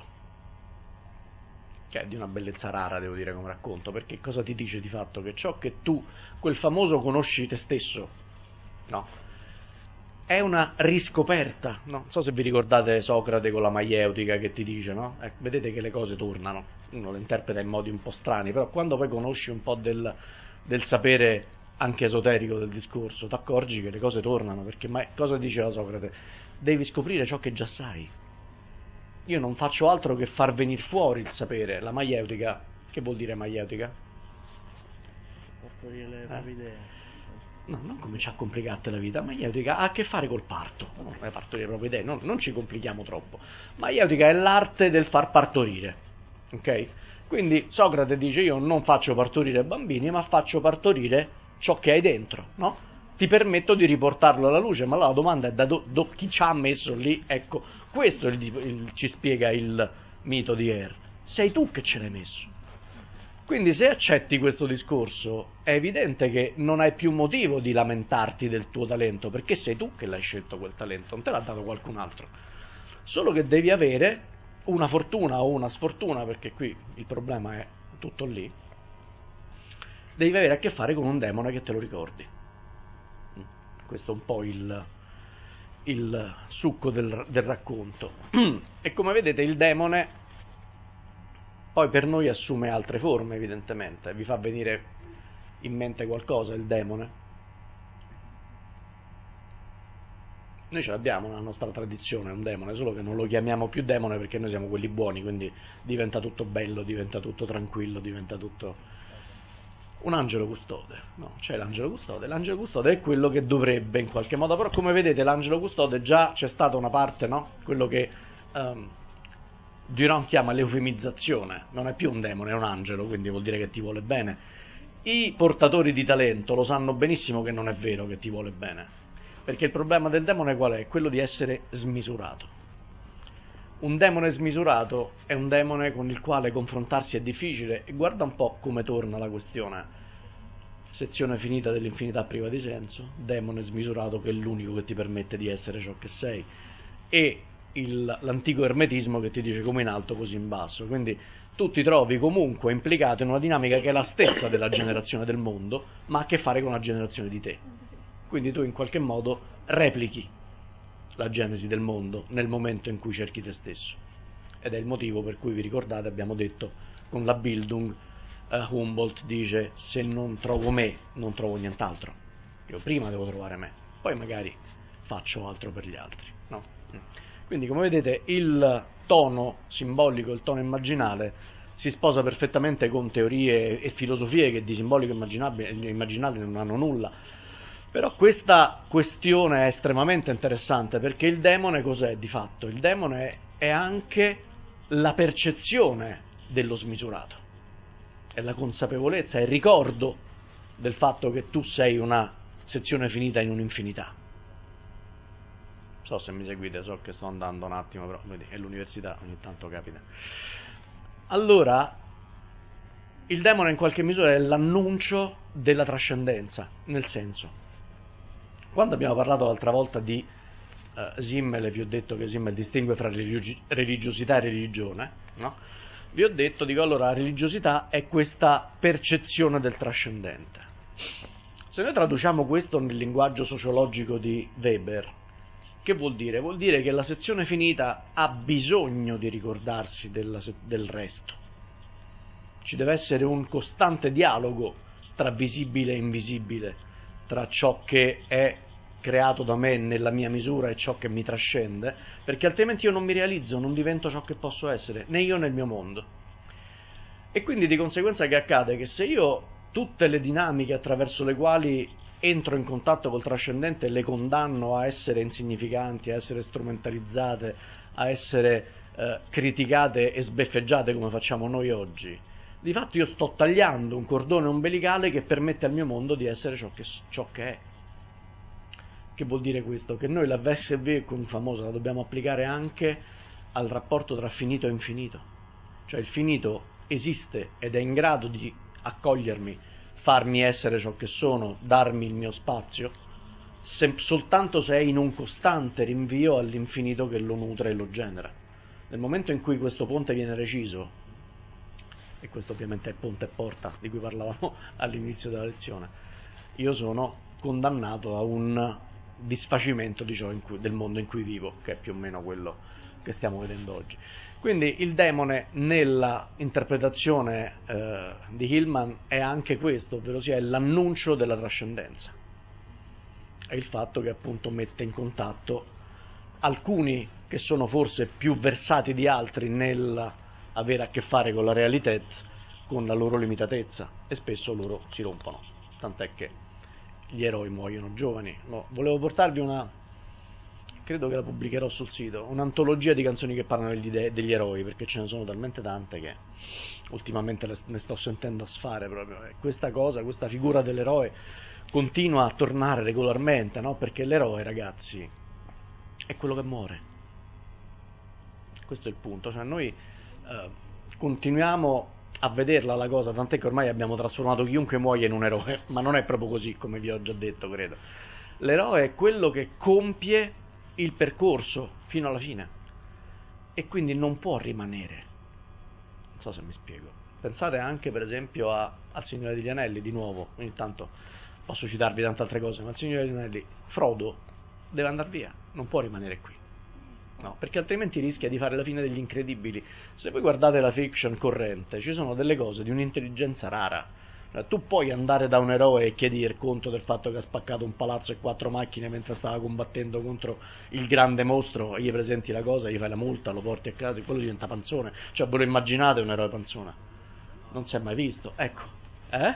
Che è di una bellezza rara, devo dire, come racconto, perché cosa ti dice di fatto? Che ciò che tu, quel famoso conosci te stesso, no? È una riscoperta, no? Non so se vi ricordate Socrate con la maieutica che ti dice, no? Eh, vedete che le cose tornano, uno le interpreta in modi un po' strani, però quando poi conosci un po' del... del sapere anche esoterico del discorso, ti accorgi che le cose tornano, perché ma cosa diceva Socrate? Devi scoprire ciò che già sai. Io non faccio altro che far venire fuori il sapere. La maieutica, che vuol dire maieutica? Partorire le Eh? proprie idee. No, non comincia a complicarti la vita. Maieutica ha a che fare col parto, non è partorire le proprie idee, no, non ci complichiamo troppo. Maieutica è l'arte del far partorire, ok? Quindi Socrate dice, io non faccio partorire bambini, ma faccio partorire ciò che hai dentro, no? Ti permetto di riportarlo alla luce, ma la domanda è da do, do, chi ci ha messo lì? Ecco, questo il, il, ci spiega il mito di Er. Sei tu che ce l'hai messo. Quindi se accetti questo discorso, è evidente che non hai più motivo di lamentarti del tuo talento, perché sei tu che l'hai scelto quel talento, non te l'ha dato qualcun altro. Solo che devi avere una fortuna o una sfortuna, perché qui il problema è tutto lì, devi avere a che fare con un demone che te lo ricordi. Questo è un po' il, il succo del, del racconto. E come vedete il demone poi per noi assume altre forme, evidentemente. Vi fa venire in mente qualcosa il demone? Noi ce l'abbiamo nella nostra tradizione un demone, solo che non lo chiamiamo più demone perché noi siamo quelli buoni, quindi diventa tutto bello, diventa tutto tranquillo, diventa tutto un angelo custode. No, c'è l'angelo custode. L'angelo custode è quello che dovrebbe in qualche modo, però come vedete l'angelo custode già c'è stata una parte, no? Quello che um, Durand chiama l'eufemizzazione, non è più un demone, è un angelo, quindi vuol dire che ti vuole bene. I portatori di talento lo sanno benissimo che non è vero che ti vuole bene, perché il problema del demone qual è? Quello di essere smisurato. Un demone smisurato è un demone con il quale confrontarsi è difficile, e guarda un po' come torna la questione. Sezione finita dell'infinità priva di senso, demone smisurato che è l'unico che ti permette di essere ciò che sei, e il, l'antico ermetismo che ti dice come in alto così in basso. Quindi tu ti trovi comunque implicato in una dinamica che è la stessa della generazione del mondo, ma ha a che fare con la generazione di te. Quindi tu in qualche modo replichi la genesi del mondo nel momento in cui cerchi te stesso. Ed è il motivo per cui, vi ricordate, abbiamo detto con la Bildung, uh, Humboldt dice: se non trovo me, non trovo nient'altro. Io prima devo trovare me, poi magari faccio altro per gli altri, no? Quindi, come vedete, il tono simbolico, il tono immaginale si sposa perfettamente con teorie e filosofie che di simbolico e immaginale non hanno nulla. Però questa questione è estremamente interessante, perché il demone cos'è di fatto? Il demone è anche la percezione dello smisurato, è la consapevolezza, è il ricordo del fatto che tu sei una sezione finita in un'infinità. Non so se mi seguite, so che sto andando un attimo, però vedi, è l'università, ogni tanto capita. Allora, il demone in qualche misura è l'annuncio della trascendenza, nel senso, quando abbiamo parlato l'altra volta di uh, Simmel, e vi ho detto che Simmel distingue fra religi- religiosità e religione, no? Vi ho detto, dico, allora, la religiosità è questa percezione del trascendente. Se noi traduciamo questo nel linguaggio sociologico di Weber, che vuol dire? Vuol dire che la sezione finita ha bisogno di ricordarsi della, del resto. Ci deve essere un costante dialogo tra visibile e invisibile, tra ciò che è creato da me nella mia misura e ciò che mi trascende, perché altrimenti io non mi realizzo, non divento ciò che posso essere, né io né il mio mondo. E quindi di conseguenza che accade? Che se io tutte le dinamiche attraverso le quali entro in contatto col trascendente le condanno a essere insignificanti, a essere strumentalizzate, a essere eh, criticate e sbeffeggiate come facciamo noi oggi, di fatto io sto tagliando un cordone ombelicale che permette al mio mondo di essere ciò che, ciò che è. Che vuol dire questo? Che noi la verse vehicle famosa la dobbiamo applicare anche al rapporto tra finito e infinito. Cioè il finito esiste ed è in grado di accogliermi, farmi essere ciò che sono, darmi il mio spazio, se, soltanto se è in un costante rinvio all'infinito che lo nutre e lo genera. Nel momento in cui questo ponte viene reciso, e questo ovviamente è il ponte e porta di cui parlavamo all'inizio della lezione, io sono condannato a un disfacimento di ciò in cui, del mondo in cui vivo, che è più o meno quello che stiamo vedendo oggi. Quindi il demone nella interpretazione eh, di Hillman è anche questo, ovvero sia l'annuncio della trascendenza. È il fatto che appunto mette in contatto alcuni che sono forse più versati di altri nel avere a che fare con la realità, con la loro limitatezza, e spesso loro si rompono, tant'è che gli eroi muoiono giovani. No, volevo portarvi una, credo che la pubblicherò sul sito, un'antologia di canzoni che parlano degli, de- degli eroi, perché ce ne sono talmente tante che ultimamente le, ne sto sentendo a sfare proprio. E questa cosa, questa figura dell'eroe continua a tornare regolarmente, no? Perché l'eroe, ragazzi, è quello che muore. Questo è il punto. Cioè noi eh, continuiamo a vederla la cosa, tant'è che ormai abbiamo trasformato chiunque muoia in un eroe, ma non è proprio così, come vi ho già detto, credo. L'eroe è quello che compie il percorso fino alla fine e quindi non può rimanere. Non so se mi spiego. Pensate anche per esempio a, al Signore degli Anelli, di nuovo, ogni tanto posso citarvi tante altre cose, ma il Signore degli Anelli, Frodo deve andare via, non può rimanere qui. No, perché altrimenti rischia di fare la fine degli incredibili. Se voi guardate la fiction corrente, ci sono delle cose di un'intelligenza rara. Cioè, tu puoi andare da un eroe e chiedere conto del fatto che ha spaccato un palazzo e quattro macchine mentre stava combattendo contro il grande mostro, gli presenti la cosa, gli fai la multa, lo porti a casa e quello diventa panzone. Cioè, ve lo immaginate un eroe panzone? Non si è mai visto, ecco. Eh?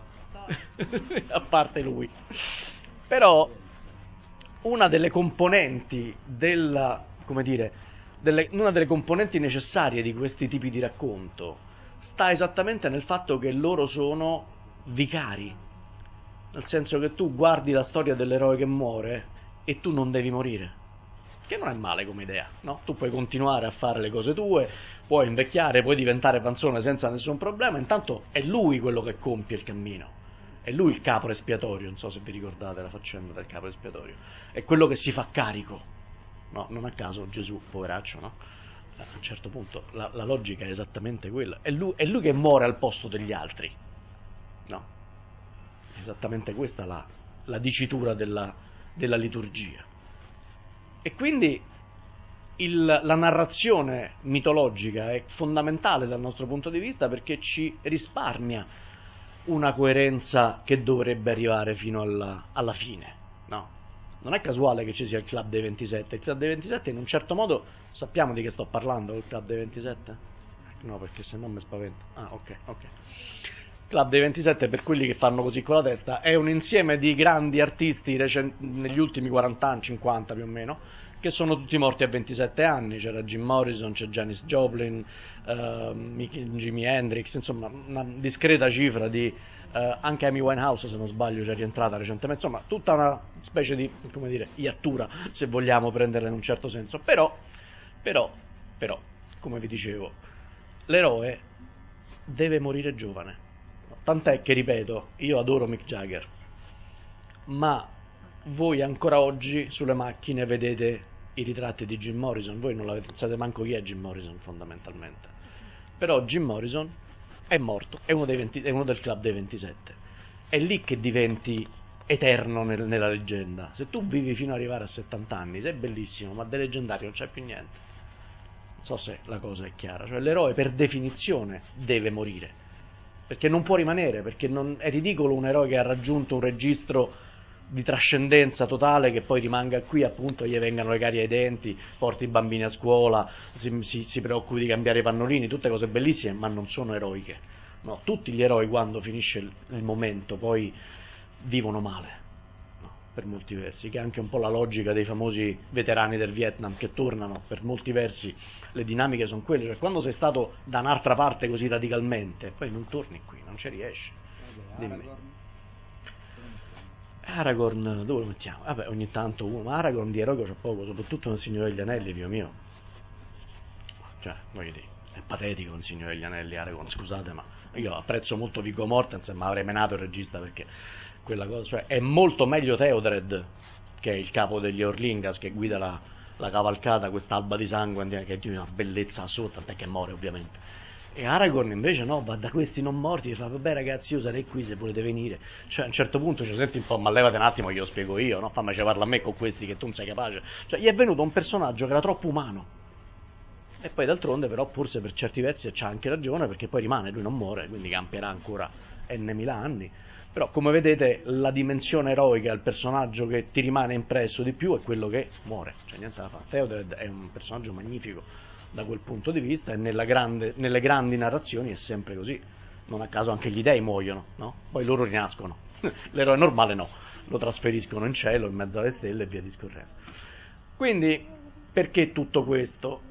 A parte lui. Però una delle componenti della come dire, delle, una delle componenti necessarie di questi tipi di racconto sta esattamente nel fatto che loro sono vicari, nel senso che tu guardi la storia dell'eroe che muore e tu non devi morire, che non è male come idea, no? Tu puoi continuare a fare le cose tue, puoi invecchiare, puoi diventare panzone senza nessun problema, intanto è lui quello che compie il cammino, è lui il capro espiatorio, non so se vi ricordate la faccenda del capro espiatorio, è quello che si fa carico. No, non a caso Gesù, poveraccio, no? A un certo punto la, la logica è esattamente quella. È lui, è lui che muore al posto degli altri. No. È esattamente questa la, la dicitura della, della liturgia. E quindi il, la narrazione mitologica è fondamentale dal nostro punto di vista perché ci risparmia una coerenza che dovrebbe arrivare fino alla, alla fine, no? Non è casuale che ci sia il Club dei ventisette. Il Club dei ventisette in un certo modo sappiamo di che sto parlando, il Club dei ventisette? No, perché se no mi spavento. Ah, ok, ok. Club dei ventisette, per quelli che fanno così con la testa, è un insieme di grandi artisti recen- negli ultimi quaranta anni, cinquanta più o meno, che sono tutti morti a ventisette anni. C'era Jim Morrison, c'è Janis Joplin, uh, Jimi Hendrix, insomma una discreta cifra di uh, anche Amy Winehouse, se non sbaglio, c'è rientrata recentemente, insomma tutta una specie di, come dire, iattura, se vogliamo prenderla in un certo senso. Però, però, però, come vi dicevo, l'eroe deve morire giovane. Tant'è che, ripeto, io adoro Mick Jagger, ma voi ancora oggi sulle macchine vedete i ritratti di Jim Morrison, voi non la sapete manco chi è Jim Morrison fondamentalmente, però Jim Morrison è morto, è uno, dei venti, è uno del Club dei ventisette, è lì che diventi eterno nel, nella leggenda. Se tu vivi fino ad arrivare a settanta anni, sei bellissimo, ma del leggendario non c'è più niente. Non so se la cosa è chiara, cioè l'eroe per definizione deve morire, perché non può rimanere, perché non, è ridicolo un eroe che ha raggiunto un registro di trascendenza totale che poi rimanga qui, appunto gli vengano le carie ai denti, porti i bambini a scuola, si, si, si preoccupi di cambiare i pannolini, tutte cose bellissime, ma non sono eroiche. No, tutti gli eroi quando finisce il, il momento poi vivono male, per molti versi, che è anche un po' la logica dei famosi veterani del Vietnam che tornano. Per molti versi le dinamiche sono quelle, cioè quando sei stato da un'altra parte così radicalmente, poi non torni qui, non ci riesci. Dimmi. Aragorn, dove lo mettiamo? Vabbè, ogni tanto uno, ma Aragorn di eroico c'è poco, soprattutto nel Signore degli Anelli, Dio mio. Cioè, voglio dire, è patetico il Signore degli Anelli, Aragorn, scusate, ma io apprezzo molto Viggo Mortensen, ma avrei menato il regista perché quella cosa, cioè, è molto meglio Theodred, che è il capo degli Orlingas, che guida la, la cavalcata, quest'alba di sangue, che è di una bellezza assurda, tant'è che muore ovviamente. E Aragorn invece no, va da questi non morti e fa, vabbè ragazzi, io sarei qui se volete venire. Cioè a un certo punto ci senti un po', ma levate un attimo, glielo spiego io, no? Fammi parla a me con questi che tu non sei capace. Cioè gli è venuto un personaggio che era troppo umano. E poi d'altronde però forse per certi versi c'ha anche ragione, perché poi rimane, lui non muore, quindi camperà ancora n mila anni. Però come vedete la dimensione eroica, il personaggio che ti rimane impresso di più è quello che muore, cioè niente da fare. Theodred è un personaggio magnifico da quel punto di vista, e nella grande, nelle grandi narrazioni è sempre così. Non a caso anche gli dei muoiono, no? Poi loro rinascono. L'eroe normale no, lo trasferiscono in cielo in mezzo alle stelle e via discorrendo. Quindi perché tutto questo?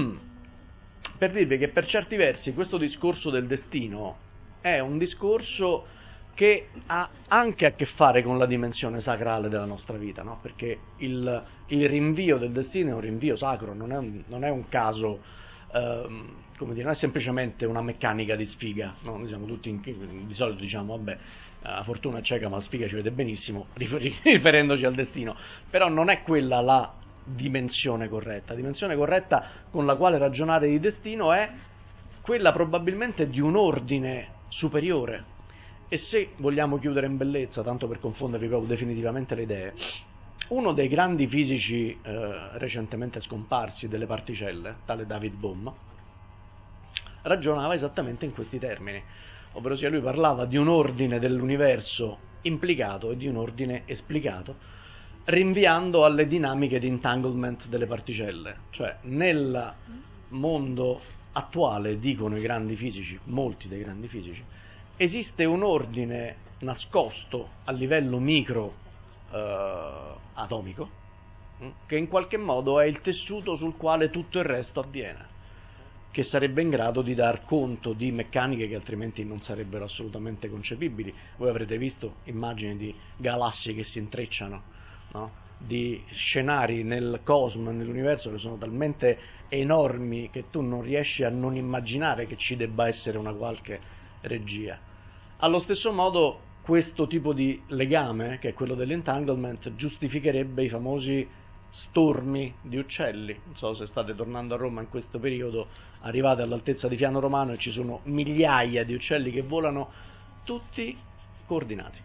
Per dirvi che per certi versi questo discorso del destino è un discorso che ha anche a che fare con la dimensione sacrale della nostra vita, no? Perché il, il rinvio del destino è un rinvio sacro, non è un, non è un caso, ehm, come dire, non è semplicemente una meccanica di sfiga, no? Noi siamo tutti, in, di solito diciamo, vabbè, la fortuna è cieca ma la sfiga ci vede benissimo, riferendoci al destino, però non è quella la dimensione corretta. La dimensione corretta con la quale ragionare di destino è quella probabilmente di un ordine superiore. E se vogliamo chiudere in bellezza, tanto per confondervi proprio definitivamente le idee, uno dei grandi fisici eh, recentemente scomparsi delle particelle, tale David Bohm, ragionava esattamente in questi termini, ovvero sia lui parlava di un ordine dell'universo implicato e di un ordine esplicato, rinviando alle dinamiche di entanglement delle particelle. Cioè nel mondo attuale, dicono i grandi fisici, molti dei grandi fisici, esiste un ordine nascosto a livello micro eh, atomico, che in qualche modo è il tessuto sul quale tutto il resto avviene, che sarebbe in grado di dar conto di meccaniche che altrimenti non sarebbero assolutamente concepibili. Voi avrete visto immagini di galassie che si intrecciano, no? Di scenari nel cosmo, nell'universo, che sono talmente enormi che tu non riesci a non immaginare che ci debba essere una qualche regia. Allo stesso modo questo tipo di legame, che è quello dell'entanglement, giustificherebbe i famosi stormi di uccelli. Non so se state tornando a Roma in questo periodo, arrivate all'altezza di Fiano Romano e ci sono migliaia di uccelli che volano tutti coordinati,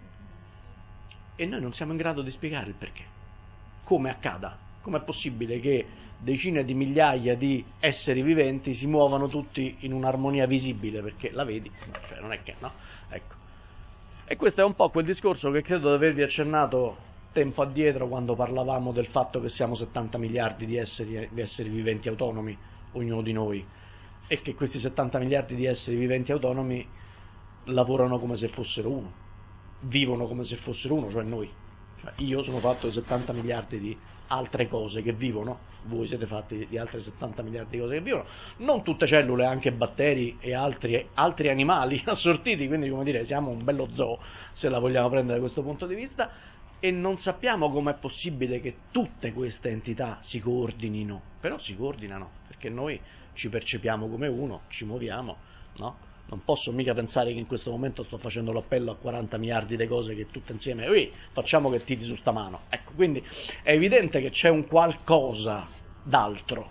e noi non siamo in grado di spiegare il perché, come accada, come è possibile che decine di migliaia di esseri viventi si muovano tutti in un'armonia visibile, perché la vedi, cioè non è che, no? Ecco. E questo è un po' quel discorso che credo di avervi accennato tempo addietro, quando parlavamo del fatto che siamo settanta miliardi di esseri, di esseri viventi autonomi, ognuno di noi, e che questi settanta miliardi di esseri viventi autonomi lavorano come se fossero uno, vivono come se fossero uno, cioè noi. Cioè io sono fatto di settanta miliardi di altre cose che vivono, voi siete fatti di altre settanta miliardi di cose che vivono, non tutte cellule, anche batteri e altri, altri animali assortiti, quindi come dire siamo un bello zoo, se la vogliamo prendere da questo punto di vista, e non sappiamo com'è possibile che tutte queste entità si coordinino, però si coordinano, perché noi ci percepiamo come uno, ci muoviamo, no? Non posso mica pensare che in questo momento sto facendo l'appello a quaranta miliardi di cose che tutte insieme, ui, facciamo che tiri su sta mano. Ecco, quindi è evidente che c'è un qualcosa d'altro,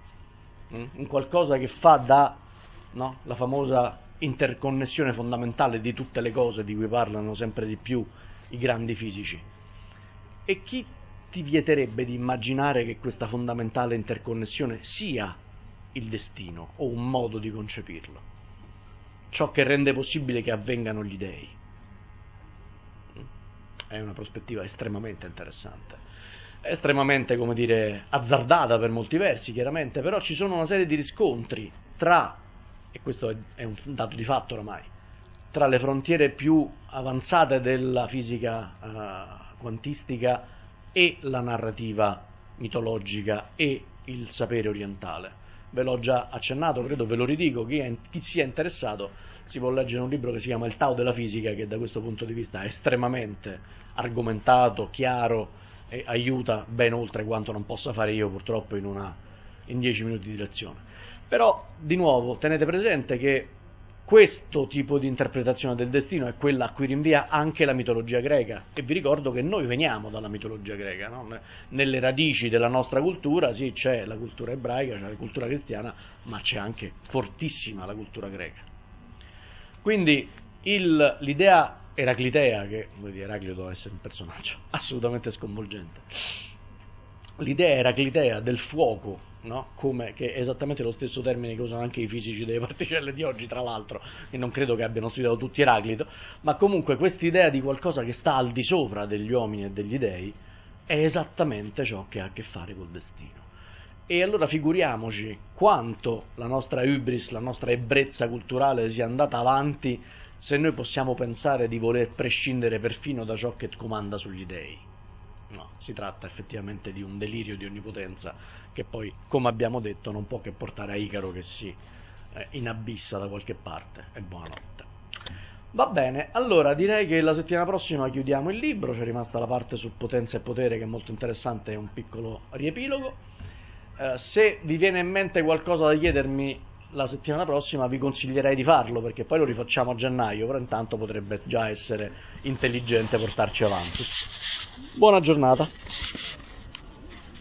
un qualcosa che fa da, no, la famosa interconnessione fondamentale di tutte le cose di cui parlano sempre di più i grandi fisici. E chi ti vieterebbe di immaginare che questa fondamentale interconnessione sia il destino o un modo di concepirlo? Ciò che rende possibile che avvengano gli dei. È una prospettiva estremamente interessante, estremamente, come dire, azzardata per molti versi, chiaramente, però ci sono una serie di riscontri tra, e questo è un dato di fatto oramai, tra le frontiere più avanzate della fisica, uh, quantistica e la narrativa mitologica e il sapere orientale. Ve l'ho già accennato, credo ve lo ridico, chi, è, chi sia interessato si può leggere un libro che si chiama Il Tao della fisica, che da questo punto di vista è estremamente argomentato, chiaro e aiuta ben oltre quanto non possa fare io purtroppo in, una, in dieci minuti di lezione. Però, di nuovo, tenete presente che questo tipo di interpretazione del destino è quella a cui rinvia anche la mitologia greca, e vi ricordo che noi veniamo dalla mitologia greca, no? Nelle radici della nostra cultura sì, c'è la cultura ebraica, c'è la cultura cristiana, ma c'è anche fortissima la cultura greca. Quindi il, l'idea eraclitea, che vuol dire Eraclito deve essere un personaggio assolutamente sconvolgente, l'idea eraclitea del fuoco, no? Come, che è esattamente lo stesso termine che usano anche i fisici delle particelle di oggi, tra l'altro, e non credo che abbiano studiato tutti Eraclito, ma comunque quest'idea di qualcosa che sta al di sopra degli uomini e degli dei è esattamente ciò che ha a che fare col destino. E allora figuriamoci quanto la nostra hubris, la nostra ebbrezza culturale sia andata avanti se noi possiamo pensare di voler prescindere perfino da ciò che comanda sugli dei. No, si tratta effettivamente di un delirio di onnipotenza che poi, come abbiamo detto, non può che portare a Icaro che si eh, inabissa da qualche parte. E buonanotte. Va bene, allora direi che la settimana prossima chiudiamo il libro, c'è rimasta la parte su potenza e potere che è molto interessante, è un piccolo riepilogo. Eh, se vi viene in mente qualcosa da chiedermi la settimana prossima vi consiglierei di farlo, perché poi lo rifacciamo a gennaio, però intanto potrebbe già essere intelligente portarci avanti. Buona giornata.